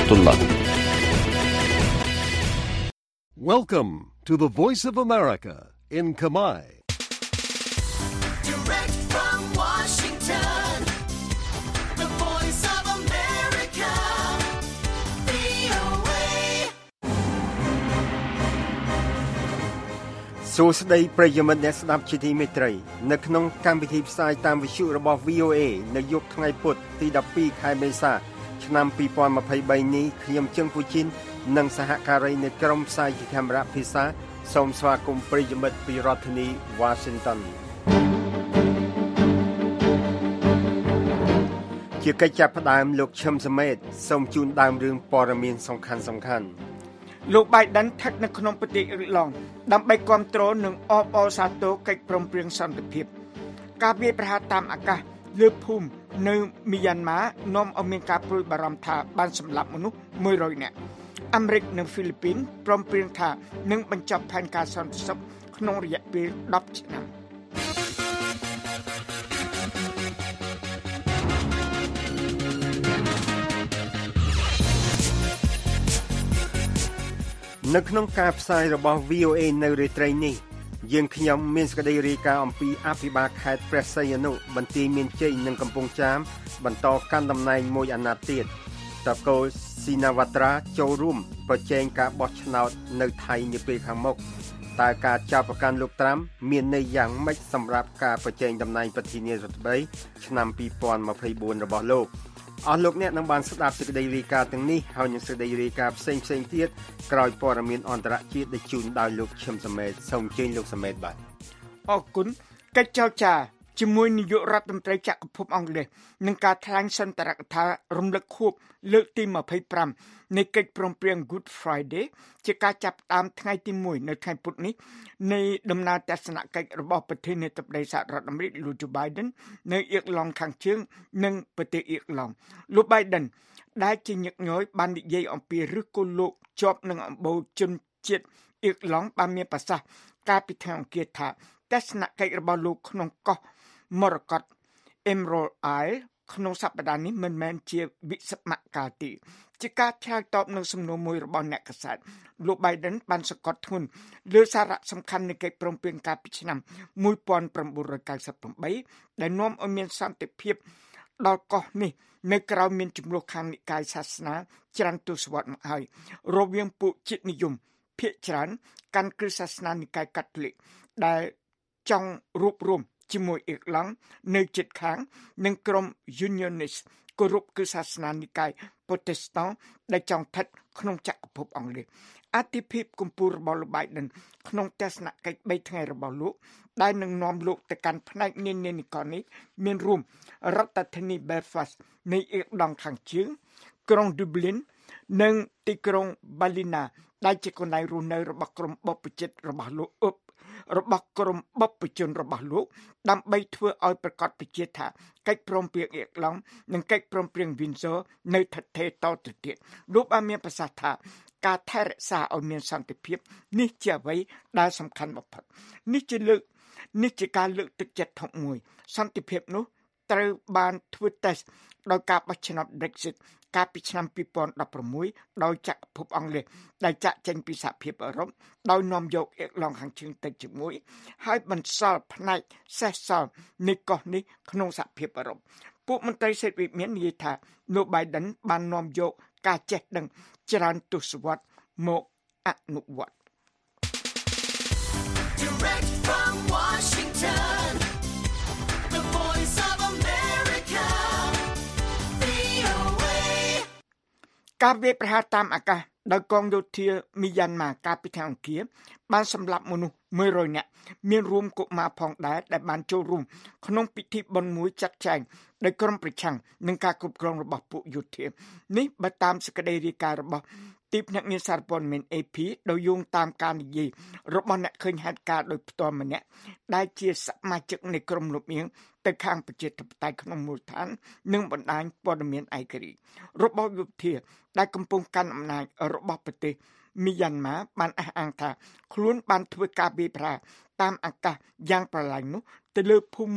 الله. Welcome to the Voice of America in Khmer. Direct from Washington, the Voice of America, VOA. សួស្តីប្រិយមិត្តអ្នកស្ដាប់ជាទីមេត្រីនៅក្នុងកម្មវិធីផ្សាយតាមវិទ្យុរបស់ VOA នៅយប់ថ្ងៃពុធទី12ខែមេសាឆ្នាំ2023នេះខ្ញុំជឹងពូជីននិងសហការីនៃក្រុមផ្សាយជាកាមេរ៉ាភាសាសូមស្វាគមន៍ប្រិយមិត្តពីរដ្ឋធានី Washington ជាកិច្ចចាប់ផ្ដើមលោកឈឹមសមេតសូមជូនដើមរឿងព័ត៌មានសំខាន់ៗលោក Biden ស្ថិតនៅក្នុងប្រទេសអ៊ីរឡង់ដើម្បីគ្រប់គ្រងនិងអបអរសាទរកិច្ចព្រមព្រៀងសន្តិភាពការវាយប្រហារតាមអាកាសលើភូមិនៅមីយ៉ាន់ម៉ានាំឲ្យមានការព្រួយបារម្ភថាបានសម្លាប់មនុស្ស100នាក់អាមេរិកនិងហ្វីលីពីនព្រមព្រៀងថានឹងបញ្ចប់ផែនការសន្តិសុខក្នុងរយៈពេល10ឆ្នាំនៅក្នុងការផ្សាយរបស់ VOA នៅរាត្រីនេះយើងខ្ញុំមានសេចក្តីរាយការណ៍អំពីអភិបាលខេត្តព្រះសីហនុបន្ទាយមានជ័យនិងកំពង់ចាមបន្តកាន់តំណែងមួយអាណត្តិទៀតតកូលស៊ីណាវ៉ាត្រាចូលរួមប្រជែងការបោះឆ្នោតនៅថៃនាពេលខាងមុខតើការចាប់ប្រកាន់លោកត្រាំមានន័យយ៉ាងម៉េចសម្រាប់ការប្រជែងតំណែងប្រធានាធិបតីឆ្នាំ2024របស់លោកអស់លោកអ្នកនឹងបានស្ដាប់សេចក្តីរាយការណ៍ទាំងនេះហើយនឹងសេចក្តីរាយការណ៍ផ្សេងៗទៀតក្រោយព័ត៌មានអន្តរជាតិដែលជូនដោយលោកឈឹមសមេតសូមអញ្ជើញលោកសមេតបាទអរគុណកិច្ចចរចាជាមួយនាយករដ្ឋមន្ត្រីចក្រភពអង់គ្លេសនឹងការថ្លែងសន្ទរកថារំលឹកខួបលើកទី25នៃកិច្ចព្រមព្រៀង Good Friday ជាការចាប់ផ្ដើមថ្ងៃទី1នៅថ្ងៃពុធនេះនៃដំណើរទស្សនកិច្ចរបស់ប្រធានាធិបតីសហរដ្ឋអាមេរិកលោក Joe Biden នៅអ៊ីរឡង់ខាងជើងនិងប្រទេសអ៊ីរឡង់លោក Biden ដែលជាញឹកញយបាននិយាយអំពីឫសគល់លោកជាប់នឹងអំបូរជនជាតិអ៊ីរឡង់បានមានប្រសាសន៍កាលពីថ្ងៃអង្គារថាទស្សនកិច្ចរបស់លោកក្នុងកោះមរកត Emerald Isle ក្នុងសប្តាហ៍នេះមិនមែនជាវិស្មកាលទេជាការឆ្លើយតបនឹងសំណួរមួយរបស់អ្នកកាសែតលោក Biden បានសង្កត់ធ្ងន់លើសារៈសំខាន់នៃកិច្ចព្រមព្រៀងកាលពីឆ្នាំ1998ដែលនាំឲ្យមានសន្តិភាពដល់កោះនេះនៅក្រៅមានចំនួនខាងនិកាយសាសនាច្រើនទសវត្សរ៍មកហើយរវាងពួកជាតិនិយមភាគច្រើនកាន់គ្រឹះសាសនានិកាយកាតូលិកដែលចង់រួបរวมជាមួយអ៊ីរឡង់នៅជិតខាងនិងក្រុម Unionist គោរពគឺសាសនានិកាយ Protestant ដែលចង់ស្ថិតក្នុងចក្រភពអង់គ្លេសអតិភិបកម្ពុជារបស់លោក Biden ក្នុងទស្សនកិច្ច3ថ្ងៃរបស់លោកដែលនឹងនាំលោកទៅកាន់ផ្នែកនានានៃកោះនេះមានរួមរដ្ឋធានី Belfast នៃអ៊ីរឡង់ខាងជើងក្រុង Dublin និងទីក្រុង Ballina ដែលជាកន្លែងរស់នៅរបស់ក្រុមបព្វជិតរបស់លោករបស់ក្រុមបព្វជនរបស់លោកដើម្បីធ្វើឲ្យប្រកាសប្រជាថាកិច្ចព្រមព្រៀងអ៊ីរឡង់និងកិច្ចព្រមព្រៀង Windsor នៅថិតថេរតទៅទៀតលោកបានមានប្រសាសន៍ថាការថែរក្សាឲ្យមានសន្តិភាពនេះជាអ្វីដែលសំខាន់បំផុតនេះជាការលើកទឹកចិត្តធំមួយសន្តិភាពនោះត្រូវបានធ្វើតេស្តដោយការបោះឆ្នោត Brexit កាលពីឆ្នាំ2016ដោយចក្រភពអង់គ្លេសដែលចាក់ចេញពីសហភាពអឺរ៉ុបដោយនាំយកអ៊ីរឡង់ខាងជើងទៅជាមួយហើយបន្សល់ផ្នែកសេសសល់នៃកោះនេះក្នុងសហភាពអឺរ៉ុបពួកមន្ត្រីសេដ្ឋកិច្ចមាននិយាយថាលោក Biden បាននាំយកការចេះដឹងច្រើនទសវត្សរ៍មកអនុវត្ត Direct from Washington, the Voice of America, VOA. ការវាយប្រហារតាមអាកាសដោយកងយោធាមីយ៉ាន់ម៉ាកាលពីថ្ងៃអង្គារបានសម្លាប់មនុស្ស100នាក់មានរួមកុមារផងដែរដែលបានចូលរួមក្នុងពិធីបុណ្យមួយចាត់ចែងដោយក្រុមប្រឆាំងនឹងការគ្រប់គ្រងរបស់ពួកយោធានេះបើតាមសេចក្តីរាយការណ៍របស់ទីភ្នាក់ងារសារព័ត៌មាន AP ដោយយោងតាមការនិយាយរបស់អ្នកឃើញហេតុការណ៍ដោយផ្ទាល់ម្នាក់ដែលជាសមាជិកនៃក្រុមលំអៀងទៅខាងប្រជាធិបតេយ្យក្នុងមូលដ្ឋាននិងបណ្ដាញព័ត៌មានឯករាជ្យរបស់យោធាដែលកំពុងកាន់អំណាចរបស់ប្រទេសមីយ៉ាន់ម៉ាបានអះអាងថាខ្លួនបានធ្វើការវាយប្រហារតាមអាកាសយ៉ាងប្រឡាយនោះទៅលើភូមិមួយ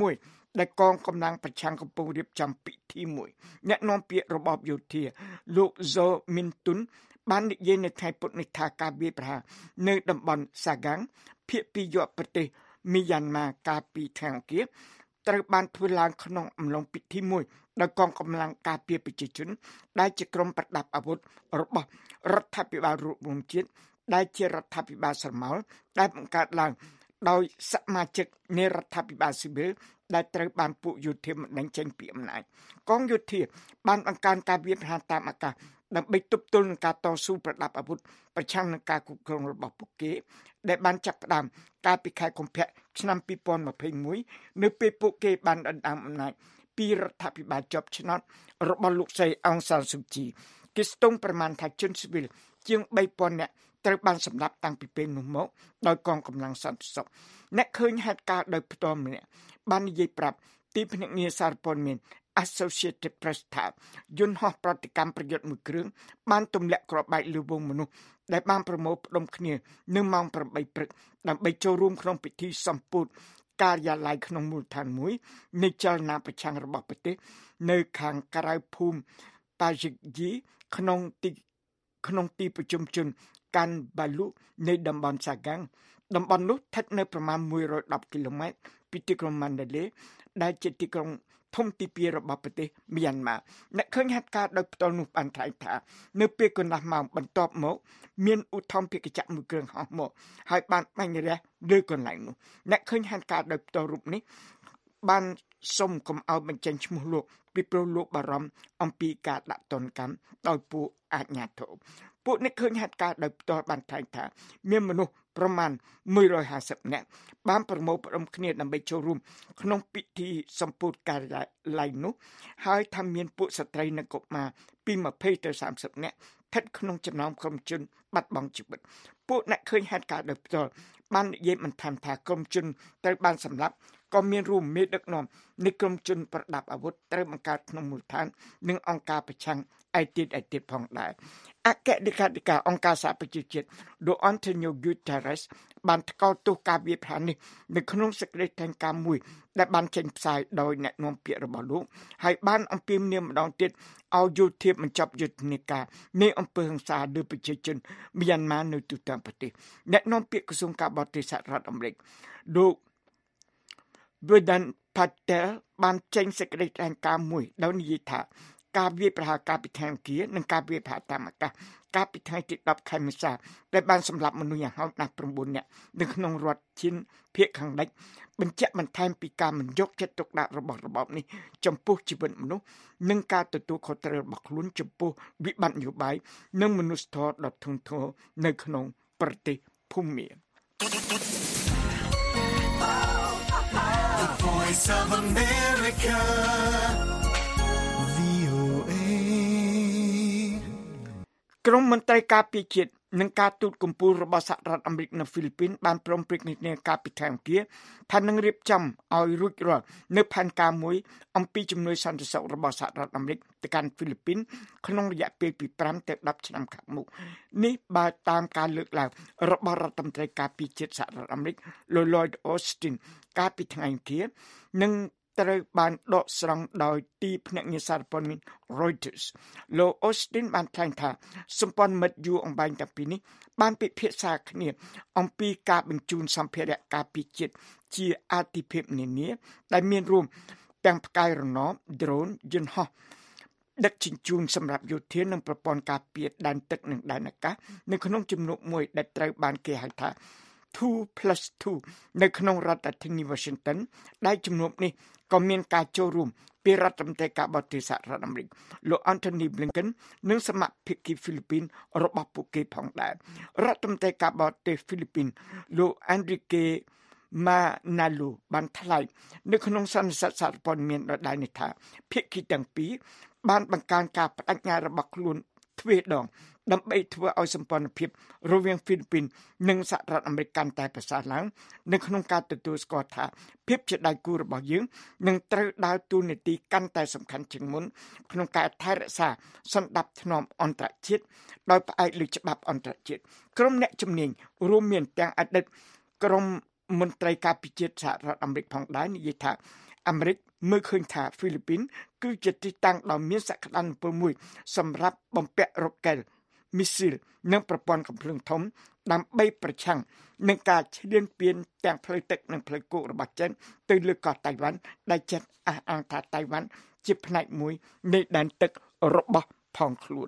ដែលកងកម្លាំងប្រឆាំងកំពុងរៀបចំពិធីមួយអ្នកនាំពាក្យរបបយោធាលោក Zo Min Tun បាននិយាយនៅថ្ងៃពុធនេះថាការវាយប្រហារនៅតំបន់សាហ្គាំងភាគពីយកប្រទេសមីយ៉ាន់ម៉ាកាលពីថ្ងៃអង្គារត្រូវបានធ្វើឡើងក្នុងអំឡុងពិធីមួយដោយកងកម្លាំងការពារប្រជាជនដែលជាក្រុមប្រដាប់អាវុធរបស់រដ្ឋាភិបាលរួមជាតិដែលជារដ្ឋាភិបាលស្រមោលដែលបង្កើតឡើងដោយសមាជិកនៃរដ្ឋាភិបាលស៊ីវិលដែលត្រូវបានពួកយោធាបណ្ដេញចេញពីអំណាចកងយោធាបានបង្កើនការវាយប្រហារតាមអាកាសដើម្បីទប់ទល់នឹងការតស៊ូប្រដាប់អាវុធប្រឆាំងនឹងការគ្រប់គ្រងរបស់ពួកគេដែលបានចាប់ផ្ដើមកាលពីខែកុម្ភៈឆ្នាំ2021នៅពេលពួកគេបានដណ្ដើមអំណាចពីរដ្ឋាភិបាលជាប់ឆ្នោតរបស់លោកស្រីអង្សានស៊ូជីគេស្ទង់ប្រមាណថាជនស៊ីវិលជាង 3000 នាក់ត្រូវបានសម្លាប់តាំងពីពេលនោះមកដោយកងកម្លាំងសន្តិសុខអ្នកឃើញហេតុការណ៍ដោយផ្ទាល់ម្នាក់បាននិយាយប្រាប់ទីភ្នាក់ងារសារព័ត៌មាន Associated Press ថាយន្តហោះប្រតិកម្មប្រយុទ្ធមួយគ្រឿងបានទម្លាក់គ្រាប់បែកលើវងមនុស្សដែលបានប្រមូលផ្ដុំគ្នានៅម៉ោង 8 ព្រឹកដើម្បីចូលរួមក្នុងពិធីសម្ពោធការិយាល័យក្នុងមូលដ្ឋានមួយនៃចលនាប្រឆាំងរបស់ប្រទេសនៅខាងក្រៅភូមិប៉ាជីកយីក្នុងទីប្រជុំជនកាន់បាលូនៃតំបន់សាហ្គាំងតំបន់នោះស្ថិតនៅប្រមាណ110គីឡូម៉ែត្រពីទីក្រុងម៉ាន់ដេលេដែលជាទីក្រុងធំទី2របស់ប្រទេសមីយ៉ាន់ម៉ាអ្នកឃើញហេតុការណ៍ដោយផ្ទាល់នោះបានថ្លែងថានៅពេលកន្លះម៉ោងបន្ទាប់មកមានឧទ្ធម្ភាគចក្រមួយគ្រឿងហោះមកហើយបានបាញ់រះលើកន្លែងនោះអ្នកឃើញហេតុការណ៍ដោយផ្ទាល់រូបនេះបានសុំកុំឲ្យបញ្ចេញឈ្មោះលោកពីព្រោះលោកបារម្ភអំពីការដាក់ទណ្ឌកម្មដោយពួកអាជ្ញាធរពួកអ្នកឃើញហេតុការណ៍ដោយផ្ទាល់បានថ្លែងថាមានមនុស្សប្រមាណ150នាក់បានប្រមូលផ្ដុំគ្នាដើម្បីចូលរួមក្នុងពិធីសម្ពោធការិយាល័យនោះហើយថាមានពួកស្ត្រីនិងកុមារពី20ទៅ30នាក់ស្ថិតក្នុងចំណោមក្រុមជនបាត់បង់ជីវិតពួកអ្នកឃើញហេតុការណ៍ដោយផ្ទាល់បាននិយាយបន្ថែមថាក្រុមជនត្រូវបានសម្លាប់ក៏មានរួមមេដឹកនាំនៃក្រុមជនប្រដាប់អាវុធត្រូវបង្កើតក្នុងមូលដ្ឋាននិងអង្គការប្រឆាំងឯទៀតផងដែរអគ្គលេខាធិការអង្គការសហប្រជាជាតិលោក Antonio Guterres បានថ្កោលទោសការវាយប្រហារនេះនៅក្នុងសេចក្តីថ្លែងការណ៍មួយដែលបានចេញផ្សាយដោយអ្នកនាំពាក្យរបស់លោកហើយបានអំពាវនាវម្ដងទៀតឲ្យយោធាបញ្ចប់យុទ្ធនាការនៃអំពើហិង្សាលើប្រជាជនមីយ៉ាន់ម៉ានៅទូទាំងប្រទេសអ្នកនាំពាក្យក្រសួងការបរទេសសហរដ្ឋអាមេរិកលោក Vedant Patel បានចេញសេចក្តីថ្លែងការណ៍មួយដោយនិយាយថាការវាយប្រហារកាលពីថ្ងៃអង្គារនិងការវាយប្រហារតាមអាកាសកាលពីថ្ងៃទី10ខែមេសាដែលបានសម្លាប់មនុស្សយ៉ាងហោចណាស់9នាក់នៅក្នុងរដ្ឋឈិនភាគខាងលិចបញ្ជាក់បន្ថែមពីការមិនយកចិត្តទុកដាក់របស់របបនេះចំពោះជីវិតមនុស្សនិងការទទួលខុសត្រូវរបស់ខ្លួនចំពោះវិបត្តិនយោបាយនិងមនុស្សធម៌ដ៏ធ្ងន់ធ្ងរនៅក្នុងប្រទេសភូមា The Voice of America. VOA. ក្រុមមន្ត្រីការពារជាតិនិងការទូតកម្ពុជារបស់សហរដ្ឋអាមេរិកនៅហ្វីលីពីនបានព្រមព្រៀងគ្នាកាលពីខែអង្គារថានឹងរៀបចំឲ្យរួចរាល់នៅផែនការមួយអំពីជំនួយសន្តិសុខរបស់សហរដ្ឋអាមេរិកទៅកាន់ហ្វីលីពីនក្នុងរយៈពេលពី5ទៅ10ឆ្នាំខាងមុខនេះបើតាមការលើកឡើងរបស់រដ្ឋមន្ត្រីការពារជាតិសហរដ្ឋអាមេរិកលោក Lloyd Austin កាលពីថ្ងៃអង្គារនិងត្រូវបានដកស្រង់ដោយទីភ្នាក់ងារសារព័ត៌មាន Reuters លោក Austin បានថ្លែងថាសម្ព័ន្ធមិត្តយូរអង្វែងទាំងពីរនេះបានពិភាក្សាគ្នាអំពីការបញ្ជូនសម្ភារៈការពារជាតិជាអាទិភាពនានាដែលមានរួមទាំងផ្កាយរណប drone យន្តហោះដឹកជញ្ជូនសម្រាប់យោធានិងប្រព័ន្ធការពារដែនទឹកនិងដែនអាកាសនៅក្នុងជំនួបមួយដែលត្រូវបានគេហៅថា 2+2 នៅក្នុងរដ្ឋធានី Washington ដែលជំនួបនេះក៏មានការចូលរួមពីរដ្ឋមន្ត្រីការបរទេសសហរដ្ឋអាមេរិកលោក Antony Blinken និងសមាភិកហ្វីលីពីនរបស់ពួកគេផងដែររដ្ឋមន្ត្រីការបរទេសហ្វីលីពីនលោក Enrique Manalo បានថ្លែងនៅក្នុងសន្និសីទសារព័ត៌មានដដែលនេះថាភាគីទាំងពីរបានបង្កើនការបដិញ្ញារបស់ខ្លួនទ្វេដងដើម្បីធ្វើឲ្យសម្ព័ន្ធភាពរវាងហ្វីលីពីននិងសហរដ្ឋអាមេរិកកាន់តែប្រសើរឡើងនៅក្នុងការទទួលស្គាល់ថាភាពជាដៃគូរបស់យើងនឹងត្រូវដើរតួនាទីកាន់តែសំខាន់ជាងមុនក្នុងការថែរក្សាសន្តិភាពអន្តរជាតិដោយផ្អែកលើច្បាប់អន្តរជាតិក្រុមអ្នកជំនាញរួមមានទាំងអតីតក្រុមមន្ត្រីការពារជាតិសហរដ្ឋអាមេរិកផងដែរនិយាយថាអាមេរិកមើលឃើញថាហ្វីលីពីនគឺជាទីតាំងដ៏មានសក្តានុពលមួយសម្រាប់បំពាក់រ៉ុកកែលមីស៊ីលនិងប្រព័ន្ធកំភ្លើងធំដើម្បីប្រឆាំងនឹងការឈ្លានពានទាំងផ្លូវទឹកនិងផ្លូវគោករបស់ចិនទៅលើកោះតៃវ៉ាន់ដែលចិនអះអាងថាតៃវ៉ាន់ជាផ្នែកមួយនៃដែនទឹករបស់ផងខ្លួន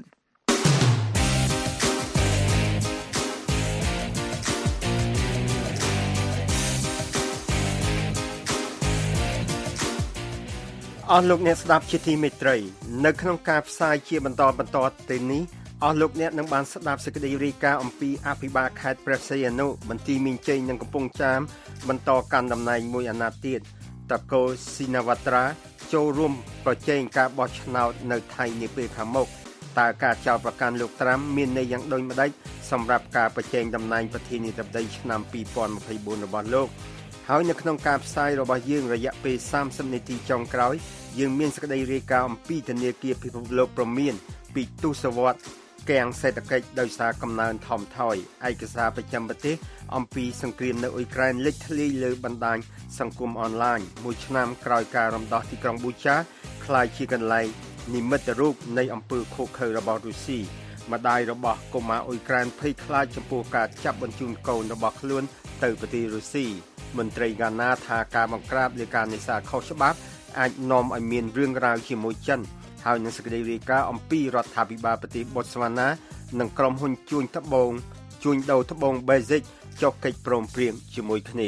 អស់លោកអ្នកស្ដាប់ជាទីមេត្រីនៅក្នុងការផ្សាយជាបន្តទៅនេះអស់លោកអ្នកនឹងបានស្ដាប់សេចក្តីរាយការណ៍អំពីអភិបាលខេត្តព្រះសីហនុបន្ទាយមានជ័យនិងកំពង់ចាមបន្តកាន់តំណែងមួយអាណត្តិទៀតតកូស៊ីណាវ៉ាត្រាចូលរួមប្រជែងការបោះឆ្នោតនៅថៃនាពេលខាងមុខតើការចោទប្រកាន់លោកត្រាំមានន័យយ៉ាងដូចម្តេចសម្រាប់ការប្រជែងតំណែងប្រធានាធិបតីឆ្នាំ2024របស់លោកហើយនៅក្នុងការផ្សាយរបស់យើងរយៈពេល30នាទីចុងក្រោយយើងមានសេចក្តីរាយការណ៍អំពីធនាគារពិភពលោកប្រមានពីទសវត្សរ៍កាំងសេដ្ឋកិច្ចដោយសារកំណើនថមថយឯកសារប្រចាំប្រទេសអំពីសង្គ្រាមនៅអ៊ុយក្រែនលេចធ្លាយលើបណ្ដាញសង្គមអនឡាញមួយឆ្នាំក្រោយការរំដោះទីក្រុងប៊ូចាក្លាយជាកន្លែងនិមិត្តរូបនៃអំពើឃោរឃៅរបស់រុស្ស៊ីម្ដាយរបស់កុមារអ៊ុយក្រែនភ័យខ្លាចចំពោះការចាប់បញ្ជូនកូនរបស់ខ្លួនទៅប្រទេសរុស្ស៊ីមន្ត្រីហ្គាណាថាការបង្ក្រាបលើការនេសាទខុសច្បាប់អាចនាំឲ្យមានរឿងរ៉ាវជាមួយចិនហើយនឹងសេចក្តីរាយការណ៍អំពីរដ្ឋាភិបាលប្រទេសបូតស្វាណានិងក្រុមហ៊ុនជួញដូរត្បូង Basic ចុះកិច្ចព្រមព្រៀងជាមួយគ្នា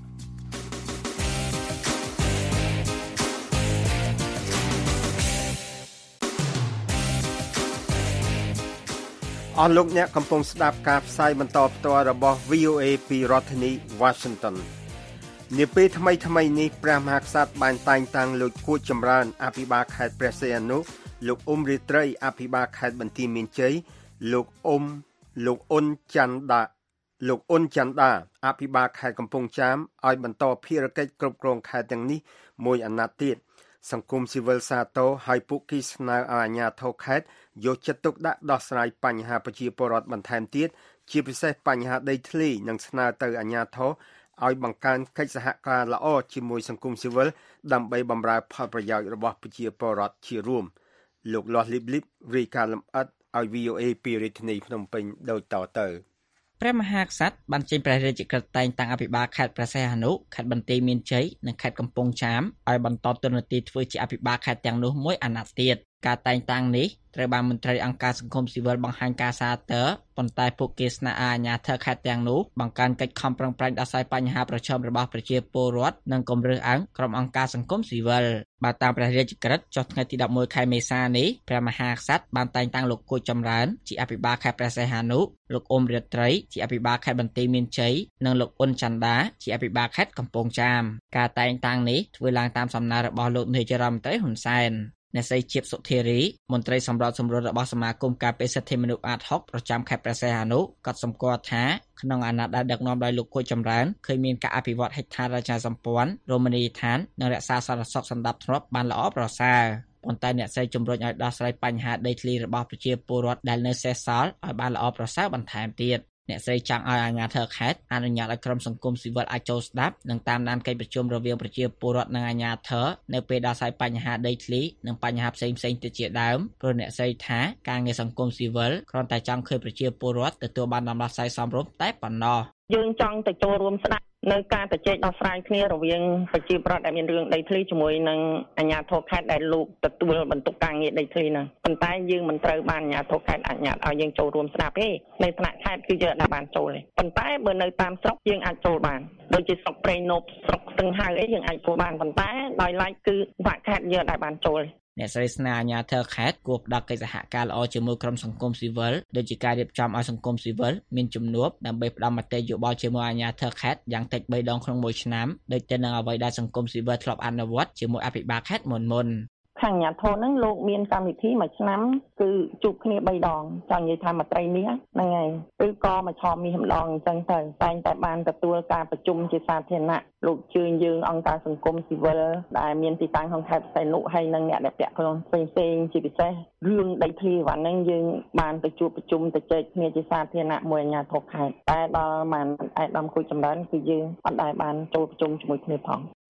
អស់លោកអ្នកកំពុងស្ដាប់ការផ្សាយបន្តផ្ទាល់របស់ VOA ពីរដ្ឋធានី Washington នាពេលថ្មីនេះព្រះមហាក្សត្របានតែងតាំងលោកគួចចម្រើនអភិបាលខេត្តព្រះសីហនុលោកអ៊ុំរាត្រីអភិបាលខេត្តបន្ទាយមានជ័យលោកអ៊ុនច័ន្ទដាអភិបាលខេត្តកំពង់ចាមឲ្យបន្តភារកិច្ចគ្រប់គ្រងខេត្តទាំងនេះមួយអាណត្តិទៀតសង្គមស៊ីវិលសាទរឲ្យពួកគេស្នើឲ្យអាជ្ញាធរខេត្តយកចិត្តទុកដាក់ដោះស្រាយបញ្ហាប្រជាពលរដ្ឋបន្ថែមទៀតជាពិសេសបញ្ហាដីធ្លីនិងស្នើទៅអាជ្ញាធរឲ្យបង្កើនកិច្ចសហការល្អជាមួយសង្គមស៊ីវិលដើម្បីបម្រើផលប្រយោជន៍របស់ប្រជាពលរដ្ឋជារួមលោកលាស់លីបរាយការណ៍លម្អិតឲ្យ VOA ពីរាជធានីភ្នំពេញដូចតទៅព្រះមហាក្សត្របានចេញព្រះរាជក្រឹត្យតែងតាំងអភិបាលខេត្តព្រះសីហនុខេត្តបន្ទាយមានជ័យនិងខេត្តកំពង់ចាមឲ្យបន្តតួនាទីធ្វើជាអភិបាលខេត្តទាំងនោះមួយអាណត្តិទៀតការតែងតាំងនេះត្រូវបានមន្ត្រីអង្គការសង្គមស៊ីវិលបង្ហាញការសាទរប៉ុន្តែពួកគេស្នើឲ្យអាជ្ញាធរខេត្តទាំងនោះបង្កើនកិច្ចខំប្រឹងប្រែងដោះស្រាយបញ្ហាប្រឈមរបស់ប្រជាពលរដ្ឋនិងគម្រើសអើងក្រុមអង្គការសង្គមស៊ីវិលបើតាមព្រះរាជក្រឹត្យចុះថ្ងៃទី11ខែមេសានេះព្រះមហាក្សត្របានតែងតាំងលោកគួចចម្រើនជាអភិបាលខេត្តព្រះសីហនុលោកអ៊ុំរាត្រីជាអភិបាលខេត្តបន្ទាយមានជ័យនិងលោកអ៊ុនច័ន្ទដាជាអភិបាលខេត្តកំពង់ចាមការតែងតាំងនេះធ្វើឡើងតាមសំណើរបស់លោកនាយរដ្ឋមន្ត្រីហ៊ុនសែនអ្នកស្រីជាបសុធារីមន្ត្រីសម្របសម្រួលរបស់សមាគមការពារសិទ្ធិមនុស្សអាត6ប្រចាំខេត្តព្រះសីហនុក៏សម្គាល់ថាក្នុងអាណត្តិដែលដឹកនាំដោយលោកគួចចម្រើនឃើញមានការអភិវឌ្ឍហេដ្ឋារចនាសម្ព័ន្ធរមណីយដ្ឋាននិងរក្សាសន្តិសុខសណ្ដាប់ធ្នាប់បានល្អប្រសើរប៉ុន្តែអ្នកស្រីជំរុញឲ្យដោះស្រាយបញ្ហាដីធ្លីរបស់ប្រជាពលរដ្ឋដែលនៅសេសសល់ឲ្យបានល្អប្រសើរបន្ថែមទៀតអ្នកស្រីចង់ឲ្យអាជ្ញាធរខេត្តអនុញ្ញាតឲ្យក្រុមសង្គមស៊ីវិលអាចចូលស្ដាប់និងតាមដានកិច្ចប្រជុំរវាងប្រជាពលរដ្ឋនិងអាជ្ញាធរនៅពេលដោះស្រាយបញ្ហាដីធ្លីនិងបញ្ហាផ្សេងៗទៀតជាដើមព្រោះអ្នកស្រីថាការងារសង្គមស៊ីវិលគ្រាន់តែចង់ឃើញប្រជាពលរដ្ឋទទួលបានដំណោះស្រាយសមរម្យតែប៉ុណ្ណោះយើងចង់ទៅចូលរួមស្ដាប់នៅការប្រជែកដោះស្រាយគ្នារវាងប្រជាពលរដ្ឋដែលមានរឿងដីធ្លីជាមួយនឹងអាជ្ញាធរខេត្តដែលលោកទទួលបន្ទុកការងារដីធ្លីហ្នឹងប៉ុន្តែយើងមិនត្រូវបានអាជ្ញាធរខេត្តអនុញ្ញាតឲ្យយើងចូលរួមស្ដាប់ទេនៅថ្នាក់ខេត្តគឺយើងអាចបានចូលទេប៉ុន្តែបើនៅតាមស្រុកយើងអាចចូលបានដូចជាស្រុកព្រៃនប់ស្រុកស្ទឹងហៅអីយើងអាចចូលបានប៉ុន្តែដោយឡែកគឺថ្នាក់ខេត្តយើងអាចបានចូលអ្នកស្រីស្នើអាជ្ញាធរខេត្តគួរផ្តល់កិច្ចសហការល្អជាមួយក្រុមសង្គមស៊ីវិលដូចជាការរៀបចំឲ្យសង្គមស៊ីវិលមានជំនួបដើម្បីផ្តល់មតិយោបល់ជាមួយអាជ្ញាធរខេត្តយ៉ាងតិច3ដងក្នុងមួយឆ្នាំដូចទៅនឹងអ្វីដែលសង្គមស៊ីវិលធ្លាប់អនុវត្តជាមួយអភិបាលខេត្តមុនខាងអាជ្ញាធរហ្នឹងលោកមានកម្មវិធីមួយឆ្នាំគឺជួបគ្នា3ដងចង់និយាយថាមន្ត្រីនេះហ្នឹងហើយឬក៏មួយឆមាសម្ដងអញ្ចឹងទៅតែងតែបានទទួលការប្រជុំជាសាធារណៈលោកជើញយើងអង្គការសង្គមស៊ីវិលដែលមានទីតាំងក្នុងខេត្តផ្សេងនោះហើយនិងអ្នកដែលពាក់ព័ន្ធផ្សេងជាពិសេសរឿងដីធ្លីវ៉ាន់ហ្នឹងយើងបានទៅជួបប្រជុំទៅចែកគ្នាជាសាធារណៈមួយអាជ្ញាធរខេត្តតែដល់អាដាមគួចចម្រើនគឺយើងអត់ដែលបានចូលប្រជុំជាមួយគ្នាផង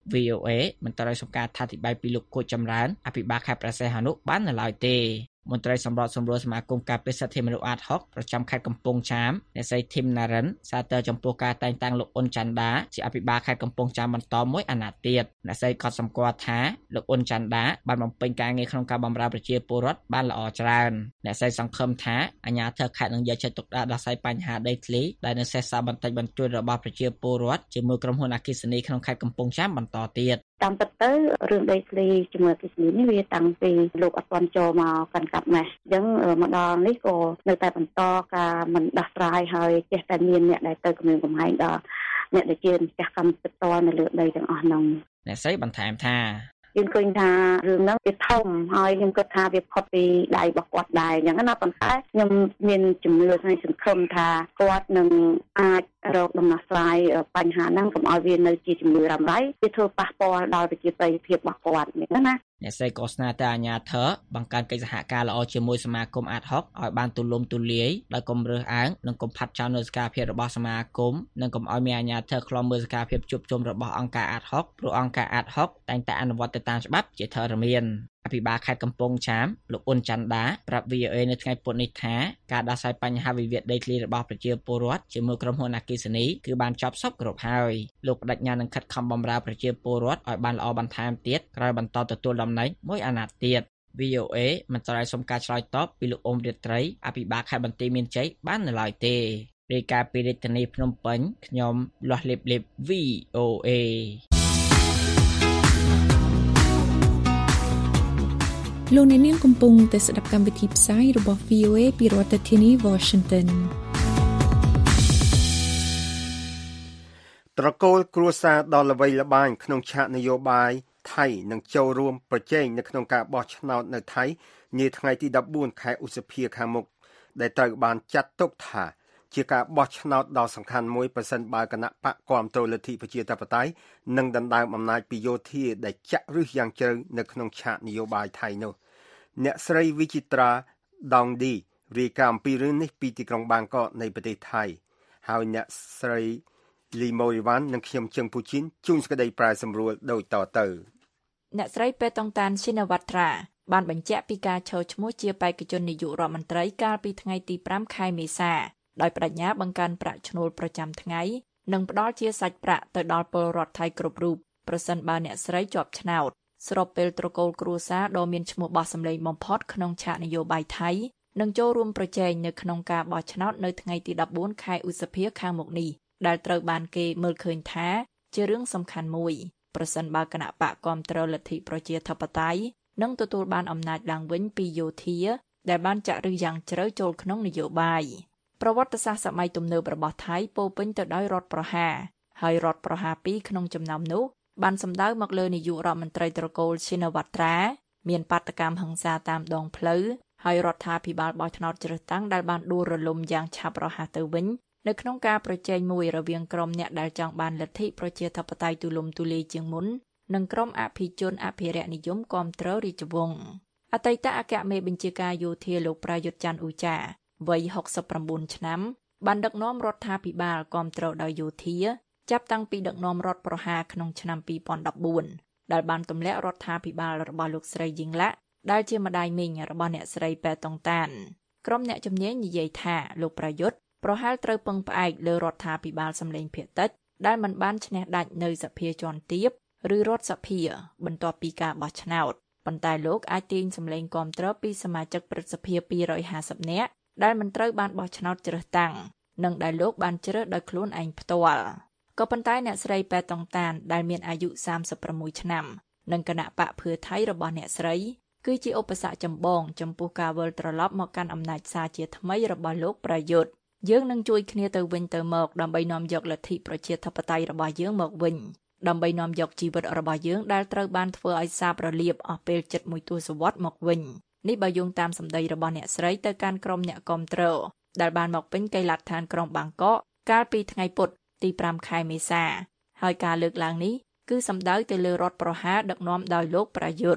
VOA មិនត្រូវសំការថាធិប្បាយពីលោកគូចម្រើនអភិបាលខេត្តព្រះសីហនុបាននៅឡើយទេមន្ត្រីសម្របសម្រួលសមាគមការពារសិទ្ធិមនុស្សអាត6ប្រចាំខេត្តកំពង់ចាមអ្នកស្រីធីមណារិនសាទរចំពោះការតែងតាំងលោកអ៊ុនចាន់ដាជាអភិបាលខេត្តកំពង់ចាមបន្តមួយអាណត្តិទៀតអ្នកស្រីក៏សម្គាល់ថាលោកអ៊ុនចាន់ដាបានបំពេញការងារក្នុងការបម្រើប្រជាពលរដ្ឋបានល្អច្រើនអ្នកស្រីសង្ឃឹមថាអាជ្ញាធរខេត្តនឹងយកចិត្តទុកដាក់ដោះស្រាយបញ្ហាដីធ្លីដែលនៅសេសសល់បន្តិចបន្តួចរបស់ប្រជាពលរដ្ឋជាមួយក្រុមហ៊ុនអគ្គិសនីក្នុងខេត្តកំពង់ចាមបន្តទៀតតាមពិតទៅរឿងដីធ្លីជាមួយអគ្គិសនីនេះវាតាំងពីលោកអត់ទាន់ចូលមកកាន់កាប់ម៉េះអញ្ចឹងមកដល់នេះក៏នៅតែបន្តការមិនដោះស្រាយហើយចេះតែមានអ្នកដែលទៅគម្រាមកំហែងដល់អ្នកដែលជាម្ចាស់កម្មសិទ្ធិផ្ទាល់នៅលើដីទាំងអស់ហ្នឹងអ្នកស្រីបន្ថែមថាយើងឃើញថារឿងហ្នឹងវាធំហើយខ្ញុំគិតថាវាផុតពីដៃរបស់គាត់ដែរអញ្ចឹងណាប៉ុន្តែខ្ញុំមានជំនឿហើយសង្ឃឹមថាគាត់នឹងអាចរកដំណោះស្រាយបញ្ហាហ្នឹងកុំឲ្យវានៅជាជំនឿរ៉ាំរ៉ៃវាធ្វើប៉ះពាល់ដល់ប្រជាប្រិយភាពរបស់គាត់អញ្ចឹងណាអ្នកស្រីក៏ស្នើទៅអាជ្ញាធរបង្កើនកិច្ចសហការល្អជាមួយសមាគមអាត6ឲ្យបានទូលំទូលាយដោយកុំរើសអើងនិងកុំផាត់ចោលនូវសកម្មភាពរបស់សមាគមនិងកុំឲ្យមានអាជ្ញាធរខ្លំមើលសកម្មភាពជួបជុំរបស់អង្គការអាត6ព្រោះអង្គការអាត6តែងតែអនុវត្តទៅតាមច្បាប់ជាធរមានអភិបាលខេត្តកំពង់ចាមលោកអ៊ុនចាន់ដាប្រាប់ VOA នៅថ្ងៃពុធនេះថាការដោះស្រាយបញ្ហាវិវាទដីធ្លីរបស់ប្រជាពលរដ្ឋជាមួយក្រុមហ៊ុនអគ្គិសនីគឺបានចប់សពគ្រប់ហើយលោកបដិញ្ញានឹងខិតខំបម្រើប្រជាពលរដ្ឋឲ្យបានល្អបន្ថែមទៀតក្រោយបន្តទទួលតំណែងមួយអាណត្តិទៀត VOA មិនត្រូវសុំការឆ្លើយតបពីលោកអ៊ុំរាត្រីអភិបាលខេត្តបន្ទាយមានជ័យបាននៅឡើយទេរាយការណ៍ពីរាជធានីភ្នំពេញខ្ញុំលាស់លៀប VOA លោកអ្នកនាងកំពុងតែស្ដាប់កម្មវិធីផ្សាយរបស់ VOA ពីរដ្ឋធានី Washington ត្រកូលគ្រួសារដ៏ល្បីល្បាញក្នុងឆាកនយោបាយថៃនឹងចូលរួមប្រជែងនៅក្នុងការបោះឆ្នោតនៅថៃនាថ្ងៃទី14ខែឧសភាខាងមុខដែលត្រូវបានចាត់ទុកថាជាការបោះឆ្នោតដ៏សំខាន់មួយប្រសិនបើគណៈបកគាំទ្រលទ្ធិប្រជាធិបតេយ្យនិងដណ្ដើមអំណាចពីយោធាដែលចាក់ឫសយ៉ាងជ្រៅនៅក្នុងឆាកនយោបាយថៃនោះអ្នកស្រីវិចិត្រាដងឌីរាយការណ៍អំពីរឿងនេះពីទីក្រុងបាងកកនៃប្រទេសថៃហើយអ្នកស្រីលីម៉ូរីវ៉ាន់និងខ្ញុំជឹងពូជីនជួនសេចក្តីប្រែសម្រួលដូចតទៅអ្នកស្រីពេតុងតានស៊ីណាវ៉ាត្រាបានបញ្ជាក់ពីការឈរឈ្មោះជាបេក្ខជននាយករដ្ឋមន្ត្រីកាលពីថ្ងៃទី5ខែមេសាដោយបដិញ្ញាបង្កើនប្រាក់ឈ្នួលប្រចាំថ្ងៃនិងផ្ដល់ជាសាច់ប្រាក់ទៅដល់ពលរដ្ឋថៃគ្រប់រូបប្រសិនបើអ្នកស្រីជាប់ឆ្នោតស្របពេលត្រកូលគ្រួសារដ៏មានឈ្មោះបោះសម្លេងបំផុតក្នុងឆាកនយោបាយថៃនឹងចូលរួមប្រជែងនៅក្នុងការបោះឆ្នោតនៅថ្ងៃទី14ខែឧសភាខាងមុខនេះដែលត្រូវបានគេមើលឃើញថាជារឿងសំខាន់មួយប្រសិនបើគណៈបកគាំទ្រលទ្ធិប្រជាធិបតេយ្យនឹងទទួលបានអំណាចឡើងវិញពីយោធាដែលបានចាក់ឫសយ៉ាងជ្រៅចូលក្នុងនយោបាយប្រវត្តិសាស្ត្រសម័យទំនើបរបស់ថៃពោរពេញទៅដោយរដ្ឋប្រហារហើយរដ្ឋប្រហារ2ក្នុងចំណោមនោះបានសម្ដៅមកលើនាយករដ្ឋមន្ត្រីត្រកូលស៊ីណាវ៉ាត្រាមានបាតកម្មហិង្សាតាមដងផ្លូវហើយរដ្ឋាភិបាលបោះឆ្នោតជ្រើសតាំងដែលបានដួលរលំយ៉ាងឆាប់រហ័សទៅវិញនៅក្នុងការប្រជែងមួយរវាងក្រុមអ្នកដែលចង់បានលទ្ធិប្រជាធិបតេយ្យទូលំទូលាយជាងមុននិងក្រុមអភិជនអភិរក្សនិយមគាំទ្ររាជវង្សអតីតអគ្គមេបញ្ជាការយោធាលោកប្រយុទ្ធច័ន្ទអ៊ូចាវ័យ69ឆ្នាំបានដឹកនាំរដ្ឋាភិបាលគាំទ្រដោយយោធាចាប់តាំងពីដឹកនាំរដ្ឋប្រហារក្នុងឆ្នាំ2014ដែលបានទម្លាក់រដ្ឋាភិបាលរបស់លោកស្រីយីងឡាក់ដែលជាម្ដាយមីងរបស់អ្នកស្រីប៉ែតុងតានក្រុមអ្នកជំនាញនិយាយថាលោកប្រយុទ្ធប្រហែលត្រូវពឹងផ្អែកលើរដ្ឋាភិបាលសម្លេងភាគតិចដែលមិនបានឈ្នះដាច់នៅសភាជាន់ទាបឬរដ្ឋសភាបន្ទាប់ពីការបោះឆ្នោតប៉ុន្តែលោកអាចទាញសម្លេងគាំទ្រពីសមាជិកព្រឹទ្ធសភា250នាក់ដែលមិនត្រូវបានបោះឆ្នោតជ្រើសតាំងនិងដែលលោកបានជ្រើសដោយខ្លួនឯងផ្ទាល់ក៏ប៉ុន្តែអ្នកស្រីប៉ែតុងតានដែលមានអាយុ36ឆ្នាំនិងគណៈបកភឿថៃរបស់អ្នកស្រីគឺជាឧបសគ្គចម្បងចំពោះការវិលត្រឡប់មកកាន់អំណាចសារជាថ្មីរបស់លោកប្រយុទ្ធយើងនឹងជួយគ្នាទៅវិញទៅមកដើម្បីនាំយកលទ្ធិប្រជាធិបតេយ្យរបស់យើងមកវិញដើម្បីនាំយកជីវិតរបស់យើងដែលត្រូវបានធ្វើឲ្យសាបរលាបអស់ពេលជិត1ទសវត្សរ៍មកវិញនេះបើយោងតាមសម្ដីរបស់អ្នកស្រីទៅកាន់ក្រុមអ្នកគាំទ្រដែលបានមកពេញកីឡដ្ឋានក្រុងបាងកកកាលពីថ្ងៃពុធទី5ខែមេសាហើយការលើកឡើងនេះគឺសំដៅទៅលើរដ្ឋប្រហារដឹកនាំដោយលោកប្រយុទ្ធ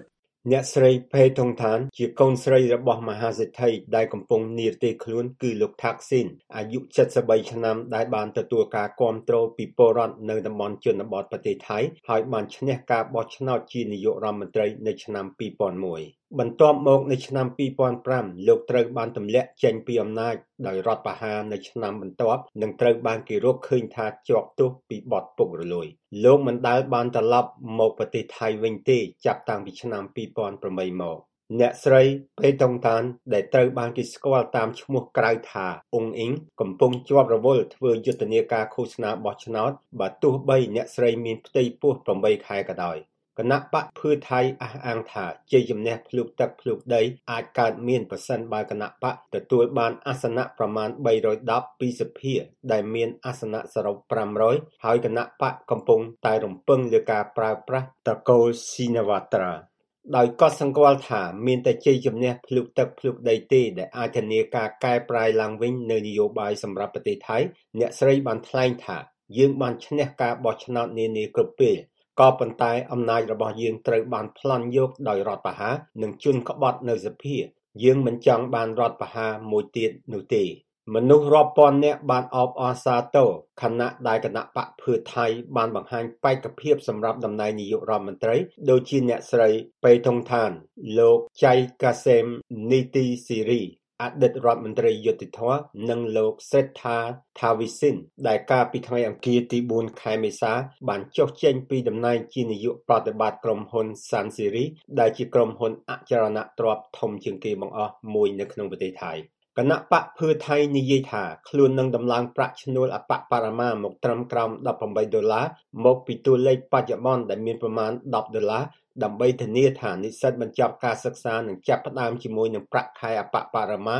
អ្នកស្រីផេថុងឋានជាកូនស្រីរបស់មហាសេដ្ឋីដែលកំពុងនិរទេសខ្លួនគឺលោកថាក់ស៊ីនអាយុ73ឆ្នាំដែលបានទទួលការគាំទ្រពីពលរដ្ឋនៅតំបន់ជនបទប្រទេសថៃហើយបានឈ្នះការបោះឆ្នោតជានាយករដ្ឋមន្ត្រីនៅឆ្នាំ2001បន្ទាប់មកនៅឆ្នាំ2005លោកត្រូវបានទម្លាក់ចេញពីអំណាចដោយរដ្ឋប្រហារនៅឆ្នាំបន្ទាប់និងត្រូវបានគេរកឃើញថាជាប់ទោសពីបទពុករលួយលោកមិនដែលបានត្រឡប់មកប្រទេសថៃវិញទេចាប់តាំងពីឆ្នាំ2008មកអ្នកស្រីផេតុងឋានដែលត្រូវបានគេស្គាល់តាមឈ្មោះក្រៅថាអ៊ុងអ៊ីងកំពុងជាប់រវល់ធ្វើយុទ្ធនាការឃោសនាបោះឆ្នោតបើទោះបីអ្នកស្រីមានផ្ទៃពោះ8ខែក៏ដោយគណៈបកភឿថៃអះអាងថាជ័យជំនះភ្លុកទឹកភ្លុកដីអាចកើតមានប្រសិនបើគណៈបកទទួលបានអាសនៈប្រមាណ310ពីសភាដែលមានអាសនៈសរុប500ហើយគណៈបកកំពុងតែរំពឹងលើការប្រើប្រាស់តកូលស៊ីណាវ៉ាត្រាដោយកត់សម្គាល់ថាមានតែជ័យជំនះភ្លុកទឹកភ្លុកដីទេដែលអាចធានាការកែប្រែឡើងវិញនៅនយោបាយសម្រាប់ប្រទេសថៃអ្នកស្រីបានថ្លែងថាយើងបានឈ្នះការបោះឆ្នោតនានាគ្រប់ពេលក៏ប៉ុន្តែអំណាចរបស់យើងត្រូវបានប្លន់យកដោយរដ្ឋប្រហារនិងជនក្បត់នៅសភាយើងមិនចង់បានរដ្ឋប្រហារមួយទៀតនោះទេមនុស្សរាប់ពាន់នាក់បានអបអរសាទរខណៈដែលគណៈបកភឿថៃបានបង្ហាញបេក្ខភាពសម្រាប់តំណែងនាយករដ្ឋមន្ត្រីដូចជាអ្នកស្រីប៉េថុងឋានលោកចៃកាសេមនីទីស៊ីរីអតីតរដ្ឋមន្ត្រីយុតិធធម៌និងលោកសេដ្ឋាថាវិសិនដែលកាលពីថ្ងៃអង្គារទី4ខែមេសាបានចុះចេញពីតំណែងជានាយកប្រតិបត្តិក្រុមហ៊ុនសាន់សេរីដែលជាក្រុមហ៊ុនអចលនទ្រព្យធំជាងគេបង្អស់មួយនៅក្នុងប្រទេសថៃគណៈបកភឿថៃនិយាយថាខ្លួននឹងដំឡើងប្រាក់ឈ្នួលអបបរមាមកត្រឹមក្រោម$18មកពីតួលេខបច្ចុប្បន្នដែលមានប្រមាណ$10ដើម្បីធានាថានិស្សិតបញ្ចប់ការសិក្សានឹងចាប់ផ្ដើមជាមួយនឹងប្រាក់ខែអបបរមា